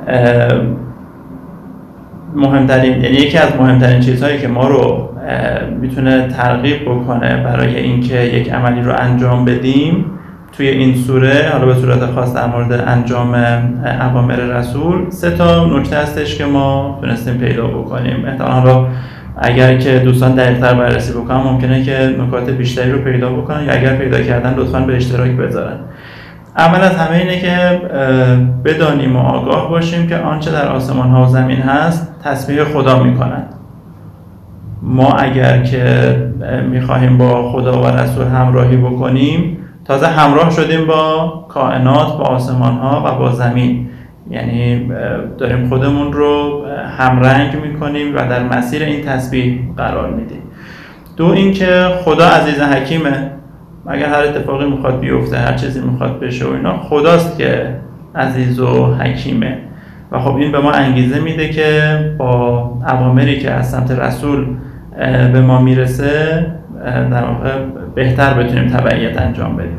مهمترین، یعنی یکی از مهمترین چیزهایی که ما رو میتونه ترغیب بکنه برای اینکه یک عملی رو انجام بدیم توی این سوره، حالا به صورت خاص در مورد انجام اوامر رسول، 3 نکته هستش که ما تونستیم پیدا بکنیم. احتمالاً اگر که دوستان دقیق‌تر بررسی بکنن ممکنه که نکات بیشتری رو پیدا بکنن، یا اگر پیدا کردن لطفاً به اشتراک بذارن. اول از همه اینه که بدانیم و آگاه باشیم که آنچه در آسمان ها و زمین هست تسبیح خدا میکنند. ما اگر که میخواهیم با خدا و رسول همراهی بکنیم تازه همراه شدیم با کائنات، با آسمان ها و با زمین، یعنی داریم خودمون رو همرنگ میکنیم و در مسیر این تسبیح قرار میدیم. 2 اینکه خدا عزیز حکیمه. اگر هر اتفاقی میخواد بیفته، هر چیزی میخواد بشه و اینا، خداست که عزیز و حکیمه. و خب این به ما انگیزه میده که با اوامری که از سمت رسول به ما میرسه در واقع بهتر بتونیم تبعیت انجام بدیم.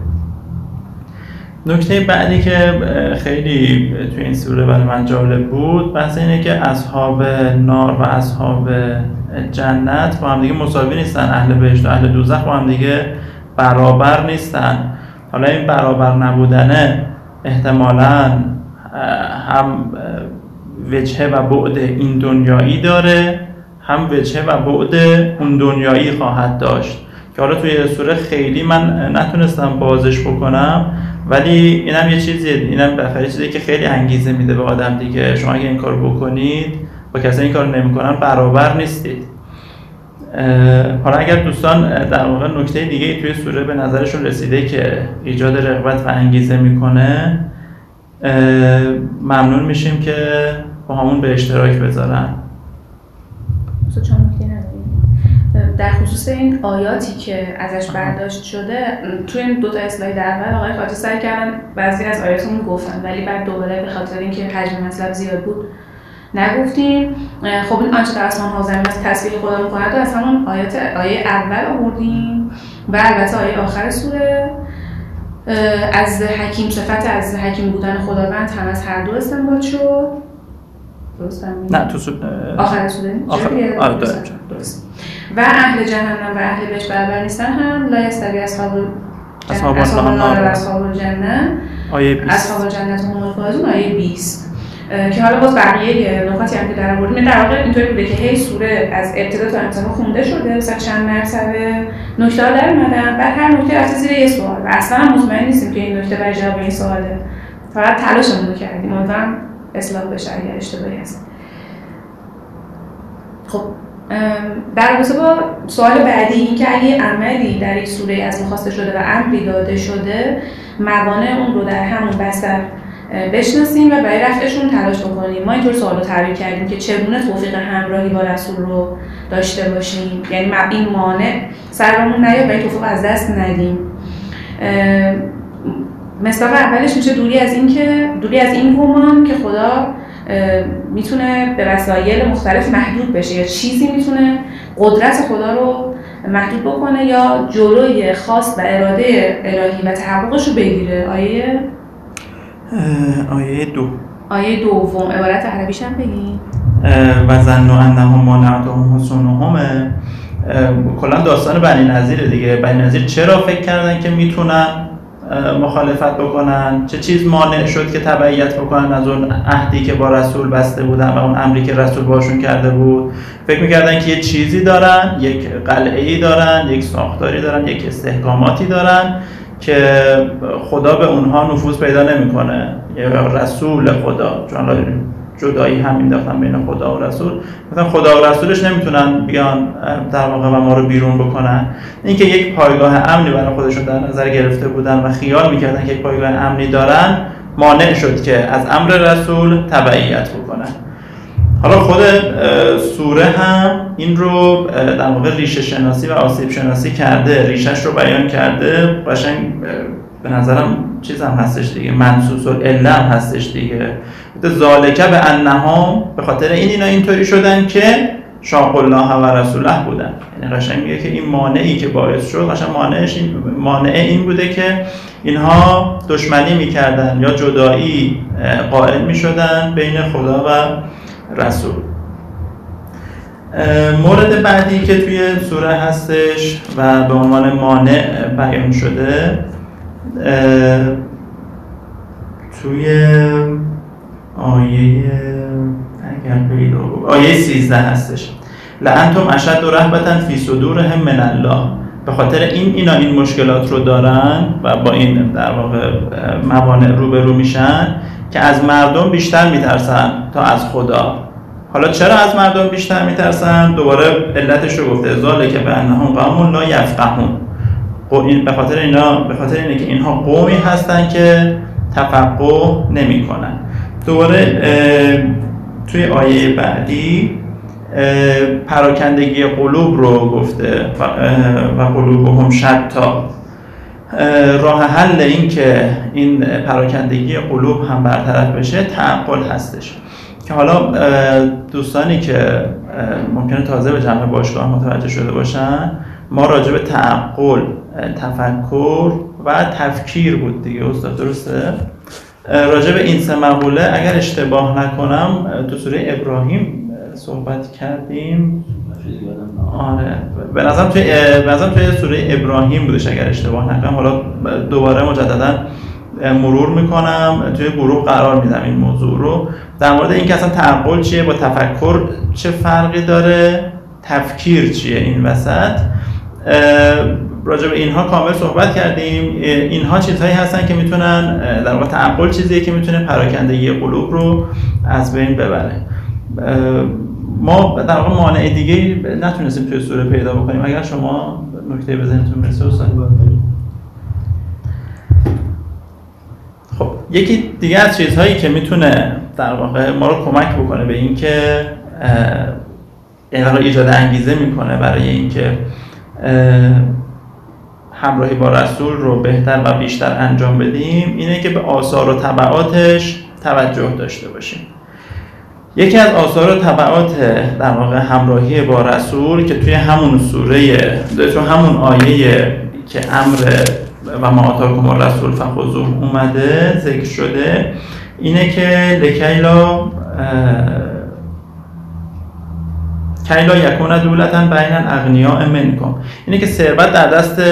نکته بعدی که خیلی توی این سوره برای من جالب بود بحث اینه که اصحاب نار و اصحاب جنت با هم دیگه مساوی نیستن. اهل بهشت و اهل دوزخ با هم دیگه برابر نیستن. حالا این برابر نبودنه احتمالاً هم وجهه و بعد این دنیایی داره، هم وجهه و بعد اون دنیایی خواهد داشت که حالا توی سوره خیلی من نتونستم بازش بکنم، ولی اینم یه چیزیه، اینم بخاطر چیزی که خیلی انگیزه میده به آدم دیگه. شما اگه این کار بکنید با کسایی این کار نمیکنن برابر نیستید. حالا اگر دوستان در واقع نکته دیگه توی سوره به نظرشون رسیده که ایجاد رغبت و انگیزه میکنه، ممنون میشیم که با همون به اشتراک بذارن. چون نکته نداریم در خصوص این آیاتی که ازش برداشت شده. توی این 2 اسلاید اول آقای خواجه سعی کردن بعضی از آیاتمون گفتن، ولی بعد دوباره به خاطر اینکه حجم مطلب زیاد بود نگفتیم. خب این آنچه در آسمان ها و زمین از تسبیح خدا می‌کند از همون آیه اول آوردیم و البته آیه آخر سوره از حکیم، صفت از حکیم بودن خداوند هم از هر 2 استنباط شد. درست نه تو آخر سوره درست. و اهل جهنم و اهل بهشت برابر نیستن هم. لا یستوی اصحاب النار و اصحاب الجنه. آیه 20. اصحاب الجنت هم الفائزون آیه 20 که حالا باز بقیه نکاتی هم که در آوردیم در واقع اینطوری بوده که هی سوره از ابتدا تا انتها خونده شده، مثلا چند مرتبه نکته‌ها در اومدن، بعد هر نکته رفته زیر یه سوال و اصلا هم مطمئن نیستیم که این نکته برای جواب این سواله. فقط تلاشمون رو کردیم، امیدوارم اصلاح بشه اگر اشتباهی هست. خب در رابطه با سوال بعدی، این که اگه عملی در یک سوره از خواسته شده و امری داده شده، موانع اون رو در همون بستر بشناسیم و برای رفعشون تلاش بکنیم. ما اینطور سوالو تعریف کردیم که چگونه توفیق همراهی با رسول رو داشته باشیم، یعنی این مانع سرمون نیاد برای توفیق از دست ندیم. مصداق اولش میشه دوری از این گمان که خدا میتونه به وسایل مختلف محدود بشه، یا چیزی میتونه قدرت خدا رو محدود بکنه یا جلوی خواست و اراده الهی و تحققش رو بگیره. آیه دوم عبارت عربیش هم بگین. و ظنوا انهم مانعتهم حصونهم. کلا داستان بنی نضیر دیگه. بنی نضیر چرا فکر کردن که میتونن مخالفت بکنن؟ چه چیز مانع شد که تبعیت بکنن از اون عهدی که با رسول بسته بودن و اون امری که رسول باشون کرده بود؟ فکر میکردن که یه چیزی دارن، یک قلعه‌ای دارن، یک ساختاری دارن، یک استحکاماتی دارن که خدا به اونها نفوذ پیدا نمیکنه، یا رسول خدا، چون جدایی هم مینداختن بین خدا و رسول، مثلا خدا و رسولش نمیتونن بیان در واقع و ما رو بیرون بکنن. اینکه یک پایگاه امنی برای خودشون در نظر گرفته بودن و خیال میکردن که یک پایگاه امنی دارن، مانع شد که از امر رسول تبعیت بکنن. حالا خود سوره هم این رو در واقع ریشه شناسی و آسیب شناسی کرده، ریشش رو بیان کرده. قشنگ به نظرم چیز هم هستش دیگه، منصوص العله هم هستش دیگه. ذالک به انهم، به خاطر اینا اینطوری شدن که شاق الله و رسوله بودن. یعنی قشنگ میگه که این مانعی که باعث شد، قشنگ مانع این بوده که اینها دشمنی میکردن یا جدایی قائل میشدن بین خدا و رسول. مورد بعدی که توی سوره هستش و به عنوان مانع بیان شده توی آیه 13 هستش. لأنتم اشد رهبة فی صدورهم من الله. به خاطر این مشکلات رو دارن و با این در واقع موانع روبرو میشن که از مردم بیشتر میترسن تا از خدا. حالا چرا از مردم بیشتر میترسن؟ دوباره علتش رو گفته، ذالک بانهم قوم لا یفقهون. به خاطر اینه که اینها قومی هستن که تفقه نمیکنن. دوباره توی آیه بعدی پراکندگی قلوب رو گفته و قلوبهم شتا. راه حل این که این پراکندگی قلوب هم برطرف بشه تعقل هستش، که حالا دوستانی که ممکنه تازه به جمع باشگاه متوجه شده باشن، ما راجع به تعقل، تفکر و تفکیر بود دیگه استاد، درسته؟ راجع به این سه مقوله اگر اشتباه نکنم تو سوره ابراهیم صحبت کردیم. آره، به نظرم توی سوره ابراهیم بودش اگر اشتباه نکنم. حالا دوباره مجددا مرور میکنم، توی گروه قرار میدم این موضوع رو، در مورد اینکه اصلا تعقل چیه، با تفکر چه فرقی داره، تفکیر چیه این وسط. راجع به اینها کامل صحبت کردیم. اینها چیزهایی هستن که میتونن، در واقع تعقل چیزیه که میتونه پراکندگی قلوب رو از بین ببره. ما در واقع مانع دیگه نتونستیم توی سوره پیدا بکنیم. اگر شما نکته بزنیتون برسه استاد. خب یکی دیگه از چیزهایی که میتونه در واقع ما رو کمک بکنه به این که یعنی ایجاد انگیزه میکنه برای اینکه همراهی با رسول رو بهتر و بیشتر انجام بدیم، اینه که به آثار و تبعاتش توجه داشته باشیم. یکی از آثار و تبعات در واقع همراهی با رسول که توی همون سوره، توی همون آیه که امر و ما آتاکم الرسول فخذوه اومده ذکر شده، اینه که لکیلا یکون دولتاً بین الاغنیاء منکم، اینه که ثروت در دست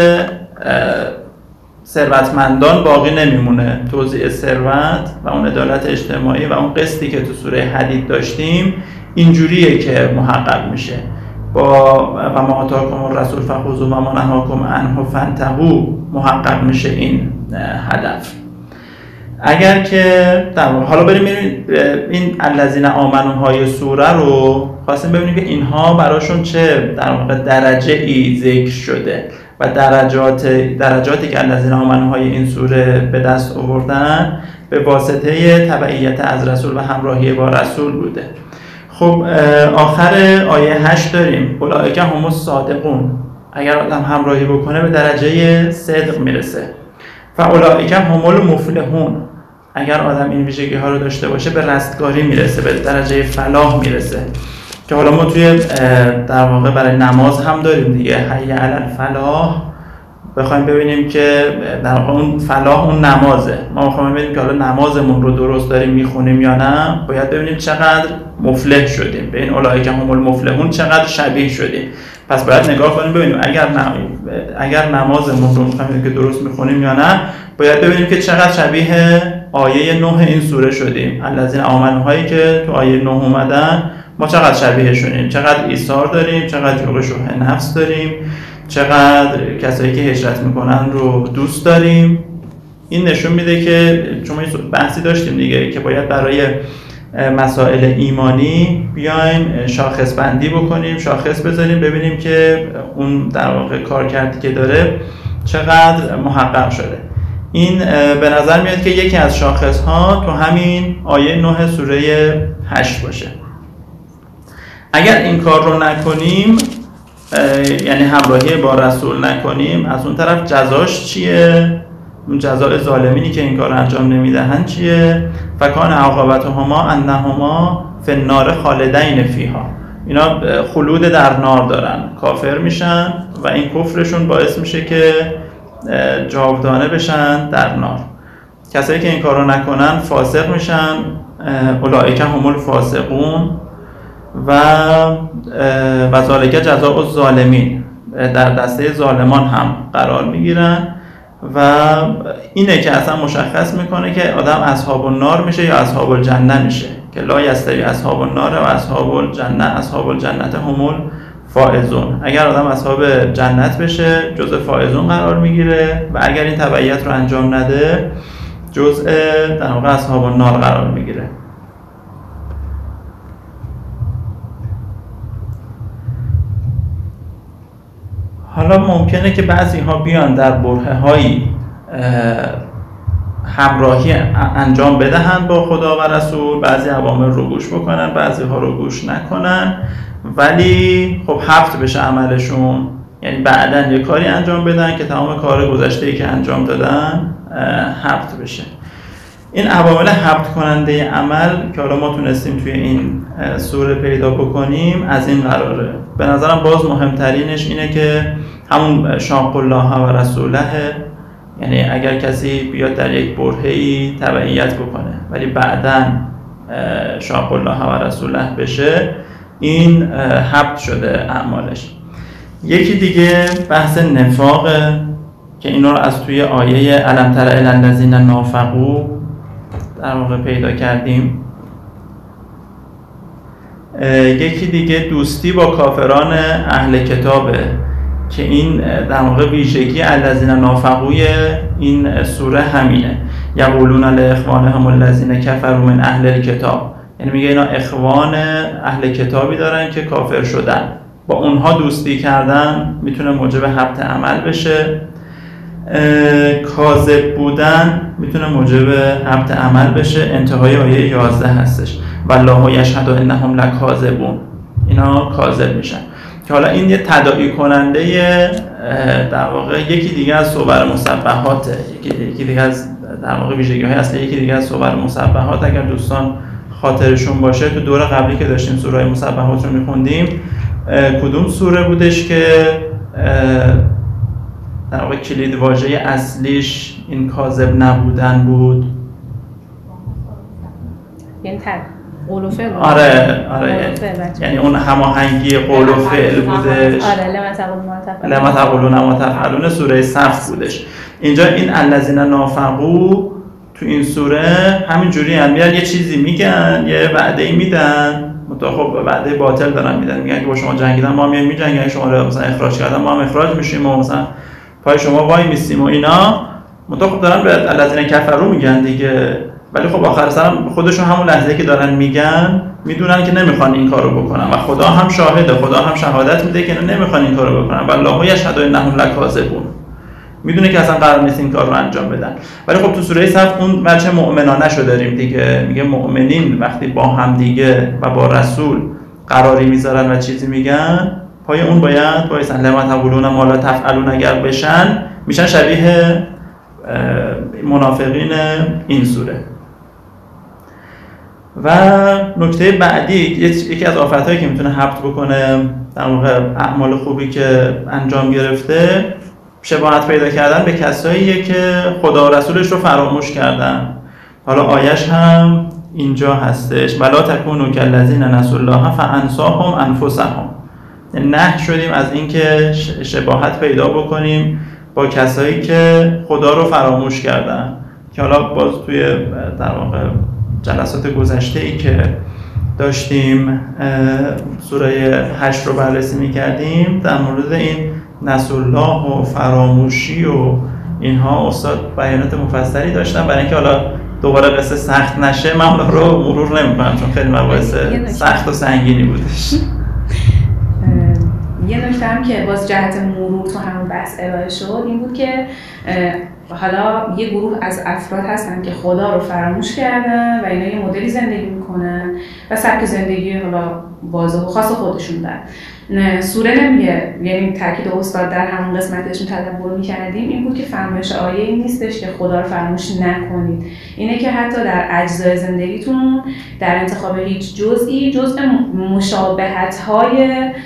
ثروتمندان باقی نمیمونه. توزیع ثروت و اون عدالت اجتماعی و اون قسطی که تو سوره حدید داشتیم اینجوریه که محقق میشه. با و ما آتاکم الرسول فخذوه و ما نهاکم عنه فانتهوا محقق میشه این هدف. اگر که حالا بریم این الذین آمنوا های سوره رو خواستیم ببینیم که اینها براشون چه در واقع درجه ای ذکر شده و درجاتی که الذین آمنوا های این سوره به دست آوردن به واسطه تبعیت از رسول و همراهی با رسول بوده. خب آخر آیه 8 داریم اولئک هم الصادقون، اگر آدم همراهی بکنه به درجه صدق میرسه. فاولئک هم المفلحون، اگر آدم این ویژگی ها رو داشته باشه به رستگاری میرسه، به درجه فلاح میرسه، که حالا ما توی در واقع برای نماز هم داریم دیگه، حی علی الفلاح. بخوایم ببینیم که در واقع اون فلاح اون نمازه، ما میخوایم ببینیم که حالا نمازمون رو درست داریم میخونیم یا نه، باید ببینیم چقدر مفلح شدیم، به این اولئک هم المفلحون چقدر شبیه شدیم. پس باید نگاه کنیم ببینیم اگر نمازمون رو میخوایم که درست میخونیم یا نه، باید ببینیم که چقدر شبیه آیه 9 این سوره شدیم. الذین آمنوا هایی که تو آیه 9 اومدن ما چقدر شبیه شدیم، چقدر ایثار داریم، چقدر جوق شوخ نفس داریم، چقدر کسایی که هجرت میکنن رو دوست داریم. این نشون میده که چون ما بحثی داشتیم دیگه که باید برای مسائل ایمانی بیایم شاخص بندی بکنیم، شاخص بذاریم، ببینیم که اون در واقع کارکردی که داره چقدر محقق شده. این به نظر میاد که یکی از شاخص ها تو همین آیه 9 سوره 8 باشه. اگر این کار رو نکنیم، یعنی همراهی با رسول نکنیم، از اون طرف جزاش چیه؟ اون جزای ظالمینی که این کار انجام نمیدهن چیه؟ فکان عاقبتهما انهما فی النار خالدین فیها، اینا خلود در نار دارن، کافر میشن و این کفرشون باعث میشه که جاودانه بشن در نار. کسایی که این کار رو نکنن فاسق میشن، اولئک هم الفاسقون و ذالک جزاء الظالمین، در دسته ظالمان هم قرار میگیرن و اینه که اصلا مشخص میکنه که آدم اصحاب النار میشه یا اصحاب الجنه میشه، که لا یستوی اصحاب النار و اصحاب الجنت هم الفائزون. اگر آدم اصحاب جنت بشه جزء فائزون قرار میگیره و اگر این تبعیت رو انجام نده جزء در واقع اصحاب النار قرار میگیره. حالا ممکنه که بعضی ها بیان در برهه هایی همراهی انجام بدهن با خدا و رسول، بعضی اوامر رو گوش بکنن، بعضی ها رو گوش نکنن، ولی خب حبط بشه عملشون، یعنی بعدن یه کاری انجام بدن که تمام کار گذشته‌ای که انجام دادن حبط بشه. این عوامل حبط کننده عمل که حالا ما تونستیم توی این سوره پیدا بکنیم از این قراره. به نظرم باز مهمترینش اینه که همون شاق الله و رسوله، یعنی اگر کسی بیاد در یک برهه‌ای تبعیت بکنه ولی بعدن شاق الله و رسوله بشه، این حبط شده اعمالش. یکی دیگه بحث نفاقه که اینا رو از توی آیه الم تر الی الذین نافقوا در واقع پیدا کردیم. یکی دیگه دوستی با کافران اهل کتابه که این در واقع ویژگی الذین نافقوی این سوره همینه. یقولون لاخوانهم الذین کفروا من اهل الکتاب، یعنی میگه اینا اخوان اهل کتابی دارن که کافر شدن، با اونها دوستی کردن میتونه موجب حبط عمل بشه. کاذب بودن میتونه موجب حبط عمل بشه. انتهای آیه 11 هستش والله یشهد انهم لکاذبون، اینا کاذب میشن، که حالا این یه تداعی کننده در واقع یکی دیگه از صور مسبحاته، یکی دیگه از در واقع ویژگی‌های اصلی یکی دیگه از صور مسبحات. اگر دوستان خاطرشون باشه تو دور قبلی که داشتیم سوره مسبحات رو میخوندیم، کدوم سوره بودش که در واقع کلید واژه اصلیش این کاذب نبودن بود؟ یعنی قول و فعل. آره یعنی اون هماهنگی قول و فعل بودش. آره لما تقولون ما تفعلون سوره صف بودش. اینجا این الذین نافقوا تو این سوره همین جوری هم میاد یه چیزی میگن، یه وعده‌ای میدن، خب وعده باطل دارن میدن، میگن که با شما جنگیدن ما میایم میجنگیم، شما رو مثلا اخراج کردن ما هم اخراج میشیم و مثلا پای شما وای میستیم و اینا. خب دارن به الذین کفروا میگن دیگه، ولی خب آخر سر خودشون همون لحظه که دارن میگن میدونن که نمیخوان این کارو بکنن و خدا هم شاهده، خدا هم شهادت میده که نمیخوان این کارو بکنن و الله یشهد انهم لکاذبون، میدونه که اصلا قرار نیست این کار رو انجام بدن. ولی خب تو سوره صف اون وجه مؤمنانه شو داریم دیگه، میگه مؤمنین وقتی با هم دیگه و با رسول قراری میذارن و چیزی میگن، پای اون باید وایسن. لما تقولون ما لا تفعلون، اگر بشن میشن شبیه منافقین این سوره. و نکته بعدی، یکی از آفتهایی که میتونه حبط بکنه در واقع اعمال خوبی که انجام گرفته، شباهت پیدا کردن به کساییه که خدا و رسولش رو فراموش کردن. حالا آیش هم اینجا هستش، ولا تکونوا کالذین نسوا الله فانساهم انفسهم. نه شدیم از اینکه شباهت پیدا بکنیم با کسایی که خدا رو فراموش کردن، که حالا باز توی در واقع جلسات گذشته ای که داشتیم سوره 8 رو بررسی می‌کردیم، در مورد این نسوا الله و فراموشی و اینها استاد بیانات مفصلی داشتن. برای اینکه حالا دوباره قصه سخت نشه من اون رو مرور نمی‌کنم چون خیلی مباحث سخت و سنگینی بودش. یه نکته هم که باز جهت مرور تو همون بحث ارائه شد این بود که حالا یه گروه از افراد هستن که خدا رو فراموش کردن و اینا یه مدلی زندگی میکنن و سبک زندگی حالا واضح و خاص خودشون دارن. سوره نمیگه، یعنی تاکید استاد در همون قسمتشون تدبر میکردیم این بود که فرمایش آیه این نیستش که خدا رو فراموش نکنید، اینه که حتی در اجزای زندگیتون در انتخاب هیچ جزئی جزء مشابهت‌های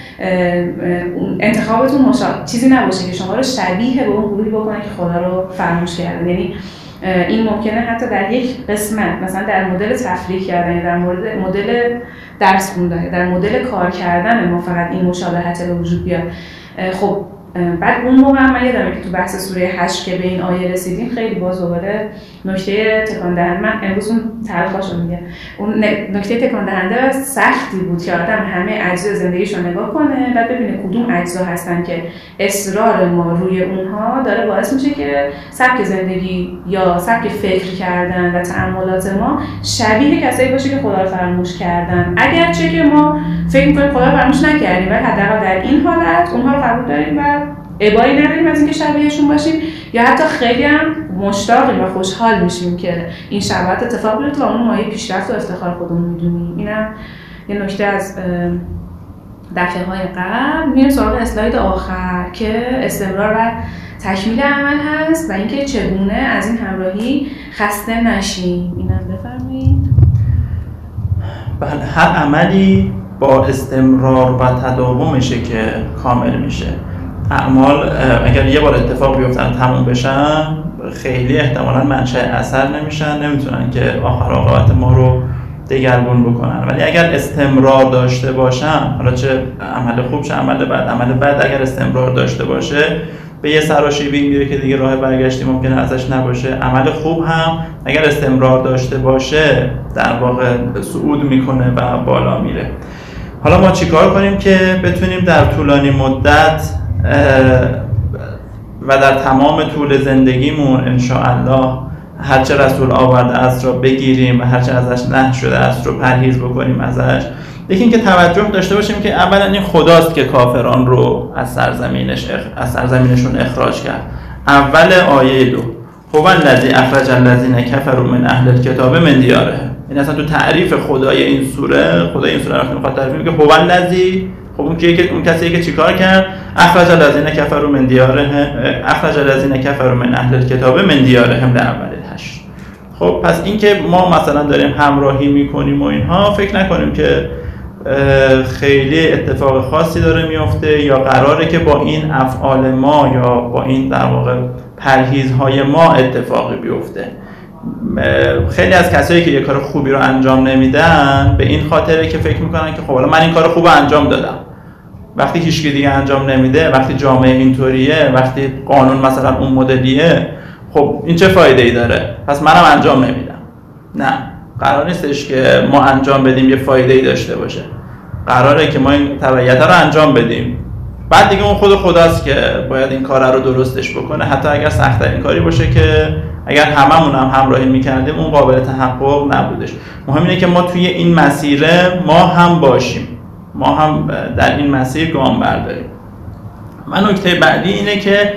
انتخابتون چیزی نباشه که شما رو شبیه به اون گروهی بکنه که خدا رو فراموش کردن. یعنی این ممکنه حتی در یک قسمت مثلا در مدل تفریح کردن، در مدل درس خوندن، در مدل کار کردن ما فقط این مشابهت به وجود بیاد. خب بعد اون موقع من یادمه که تو بحث سوره 8 که به این آیه رسیدیم خیلی باز دوباره نکته تکان دهنده، من امروز اون تعریفاشو میگم، اون نکته تکان دهنده و سختی بود که آدم همه اجزای زندگیشو نگاه کنه و ببینه کدوم اجزا هستن که اصرار ما روی اونها داره باعث میشه که سبک زندگی یا سبک فکر کردن و تأملات ما شبیه کسایی باشه که خدا رو فراموش کردن، اگرچه که ما فکر می‌کنیم خدا رو فراموش نکردیم ولی حداقل در این حالت اونها رو قبول داریم و ابایی نداریم از اینکه شبیهشون باشیم، یا حتی خیلی هم مشتاقیم و خوشحال میشیم که این شباهت اتفاق بیفته و اون مایه پیشرفت و افتخار خودمون میدونیم. اینم یه نکته از دفعه‌های قبل. میریم سراغ اسلاید آخر که استمرار و تکمیل عمل هست و اینکه چگونه از این همراهی خسته نشیم. اینم بفرمایید. بله، هر عملی با استمرار و تداومشه که کامل میشه. اعمال اگر یه بار اتفاق بیفتن تموم بشن خیلی احتمالاً منشأ اثر نمیشن، نمیتونن که آخر عاقبت ما رو دگرگون بکنن. ولی اگر استمرار داشته باشن، حالا چه عمل خوب چه عمل بد، عمل بد اگر استمرار داشته باشه به یه سراشیبی میره که دیگه راه برگشتی ممکنه ازش نباشه. عمل خوب هم اگر استمرار داشته باشه در واقع صعود میکنه و بالا میره. حالا ما چیکار کنیم که بتونیم در طولانی مدت و در تمام طول زندگیمون انشاءالله هرچه رسول آورده است را بگیریم و هرچه ازش نهی شده است رو پرهیز بکنیم ازش. یکی اینکه توجه داشته باشیم که اولا این خداست که کافران رو از سرزمینشون اخراج کرد. اول آیه 2 هو الذی اخرج الذین کفروا من اهل الکتاب من دیارهم. این اصلا تو تعریف خدای این سوره، خدای این سوره وقتی میخواد تعریف میگه هو الذی، خب اون کسی که چیکار کرد؟ اخرج الذین کفروا من دیارهم، اخرج الذین کفروا من اهل الکتاب من دیارهم در اول 8. خب پس این که ما مثلا داریم همراهی میکنیم و اینها فکر نکنیم که خیلی اتفاق خاصی داره میفته یا قراره که با این افعال ما یا با این در واقع پرهیزهای ما اتفاقی بیفته. خیلی از کسایی که یه کار خوبی رو انجام نمیدن به این خاطره که فکر میکنن که خب حالا من این کار خوب انجام دادم، وقتی هیچکی دیگه انجام نمیده، وقتی جامعه اینطوریه، وقتی قانون مثلا اون مدلیه، خب این چه فایده ای داره؟ پس منم انجام نمیدم. نه، قرار نیستش که ما انجام بدیم یه فایده ای داشته باشه. قراره که ما این تبعیت رو انجام بدیم بعد دیگه اون خود خداست که باید این کار رو درستش بکنه، حتی اگر سخت‌ترین کاری باشه که اگر هممون هم همراهی می‌کردیم اون قابل تحقق نبودش. مهم اینه که ما توی این مسیره ما هم باشیم، ما هم در این مسیر گام برداریم. من نکته بعدی اینه که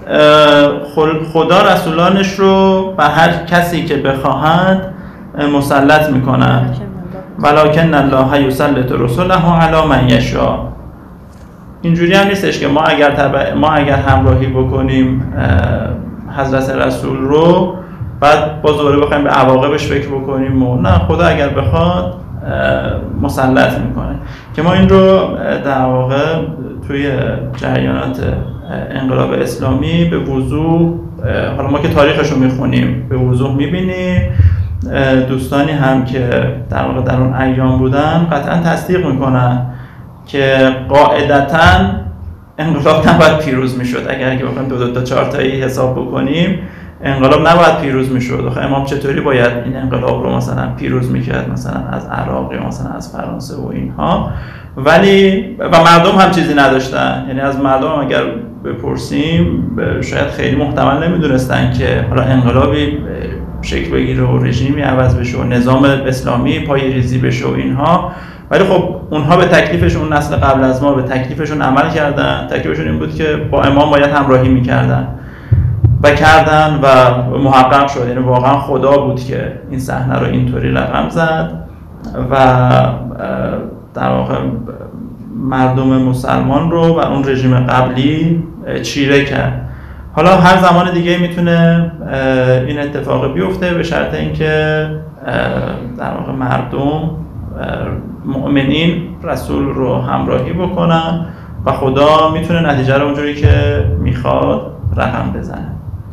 خدا رسولانش رو به هر کسی که بخواهد مسلط میکنند، ولکن الله یسلط رسوله علی من یشاء. اینجوری هم نیستش که ما اگر همراهی بکنیم حضرت رسول رو بعد باز دوباره بخوایم به عواقبش فکر بکنیم و نه، خدا اگر بخواد مسلط میکنه. که ما این رو در واقع توی جریانات انقلاب اسلامی به وضوح، حالا ما که تاریخش رو میخونیم به وضوح میبینیم، دوستانی هم که در واقع در اون ایام بودن قطعا تصدیق میکنن که قاعدتاً انقلاب نباید پیروز میشد. اگر بخوایم دو تا چهار تایی حساب بکنیم انقلاب نباید پیروز میشد. آخه امام چطوری باید این انقلاب رو مثلا پیروز میکرد، مثلا از عراق یا مثلا از فرانسه و اینها، و مردم هم چیزی نداشتن. یعنی از مردم هم اگر بپرسیم شاید خیلی محتمل نمیدونستن که حالا انقلابی شکل بگیره و رژیمی عوض بشه و نظام اسلامی پایه‌ریزی بشه و اینها. ولی خب اونها به تکلیفشون، اون نسل قبل از ما به تکلیفشون عمل کردن. تکلیفشون این بود که با امام باید همراهی میکردن و کردن و محقق شد. یعنی واقعا خدا بود که این صحنه رو اینطوری رقم زد و در واقع مردم مسلمان رو و اون رژیم قبلی چیره کرد. حالا هر زمان دیگه میتونه این اتفاق بیفته به شرط اینکه در واقع مردم مؤمنین رسول رو همراهی بکنن و خدا میتونه نتیجه رو اونجوری که میخواد رقم بزنه.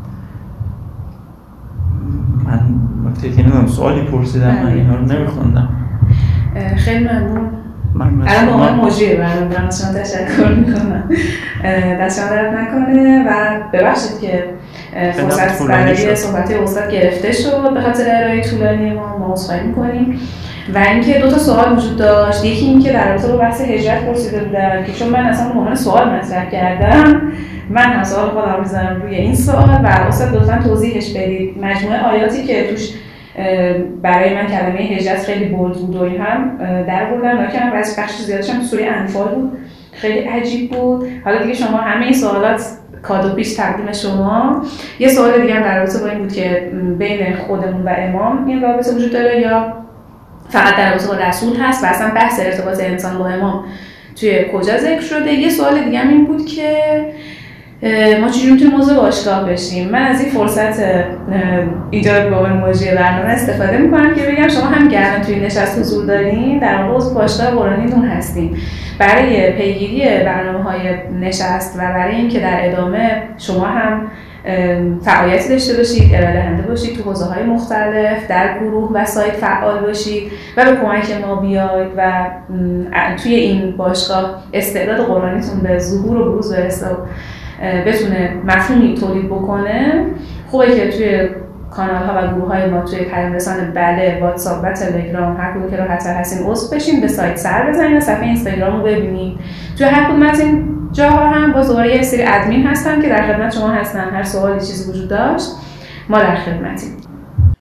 من نکته نمیدونم سوالی پرسیدم، من اینا رو نمیخوندم. خیلی ممنون. الان با من موجیه برنامه از شما تشکر میکنم، دست شما درد نکنه و ببخشید که فرصت برای صحبت استاد گرفته شد به خاطر ارائه طولانی ما عذرخواهی میکنیم. و اینکه دو تا سوال وجود داشت. یکی این که در رابطه با بحث هجرت پرسیده بودن که چون من اصلا به عنوان سوال مطرح کردم، من هم سوال خودم میذارم روی این سوال و استاد لطفاً توضیحش بدید. مجموعه آیاتی که توش برای من کلمه هجرت خیلی بولد بود و این هم در بردم، لکن بعضی بخش زیادش هم سوره انفال بود، خیلی عجیب بود. حالا دیگه شما همه این سوالات کادو پیش تقدیم شما. یه سوال دیگه هم در رابطه با این بود که بین خودمون و امام این رابطه وجود داره یا فقط در رابطه با رسول هست و اصلا بحث ارتباط انسان با امام توی کجا ذکر شده. یه سوال دیگه هم این بود که ما چجوری میتونیم موضوع آشکار بشیم. من از این فرصت ایجاد با موضوع برنامه استفاده میکنم که بگم شما هم گرم توی نشست حضور دارین، در واقع عضو باشگاه قرآنیتون هستین. برای پیگیری برنامه‌های نشست و برای اینکه در ادامه شما هم فعالیتی داشته باشید، ارائه دهنده باشید تو حوزه‌های مختلف، در گروه و سایت فعال باشید و به کمک ما بیاید و توی این باشگاه استعداد قرآنیتون به ظهور و بروز برسه و بتونه مفهومی تولید بکنه. خوبه که توی کانال ها و گروه های ما توی پیام رسان بله، واتساپ و تلگرام هر کدوم که راحت‌تر هستین عضو بشین، به سایت سر بزنین و صفحه اینستاگرام رو ببینید. توی هر کدوم از این جاها هم باز دوباره یه سری ادمین هستن که در خدمت شما هستن. هر سوالی چیزی وجود داشت ما در خدمتیم.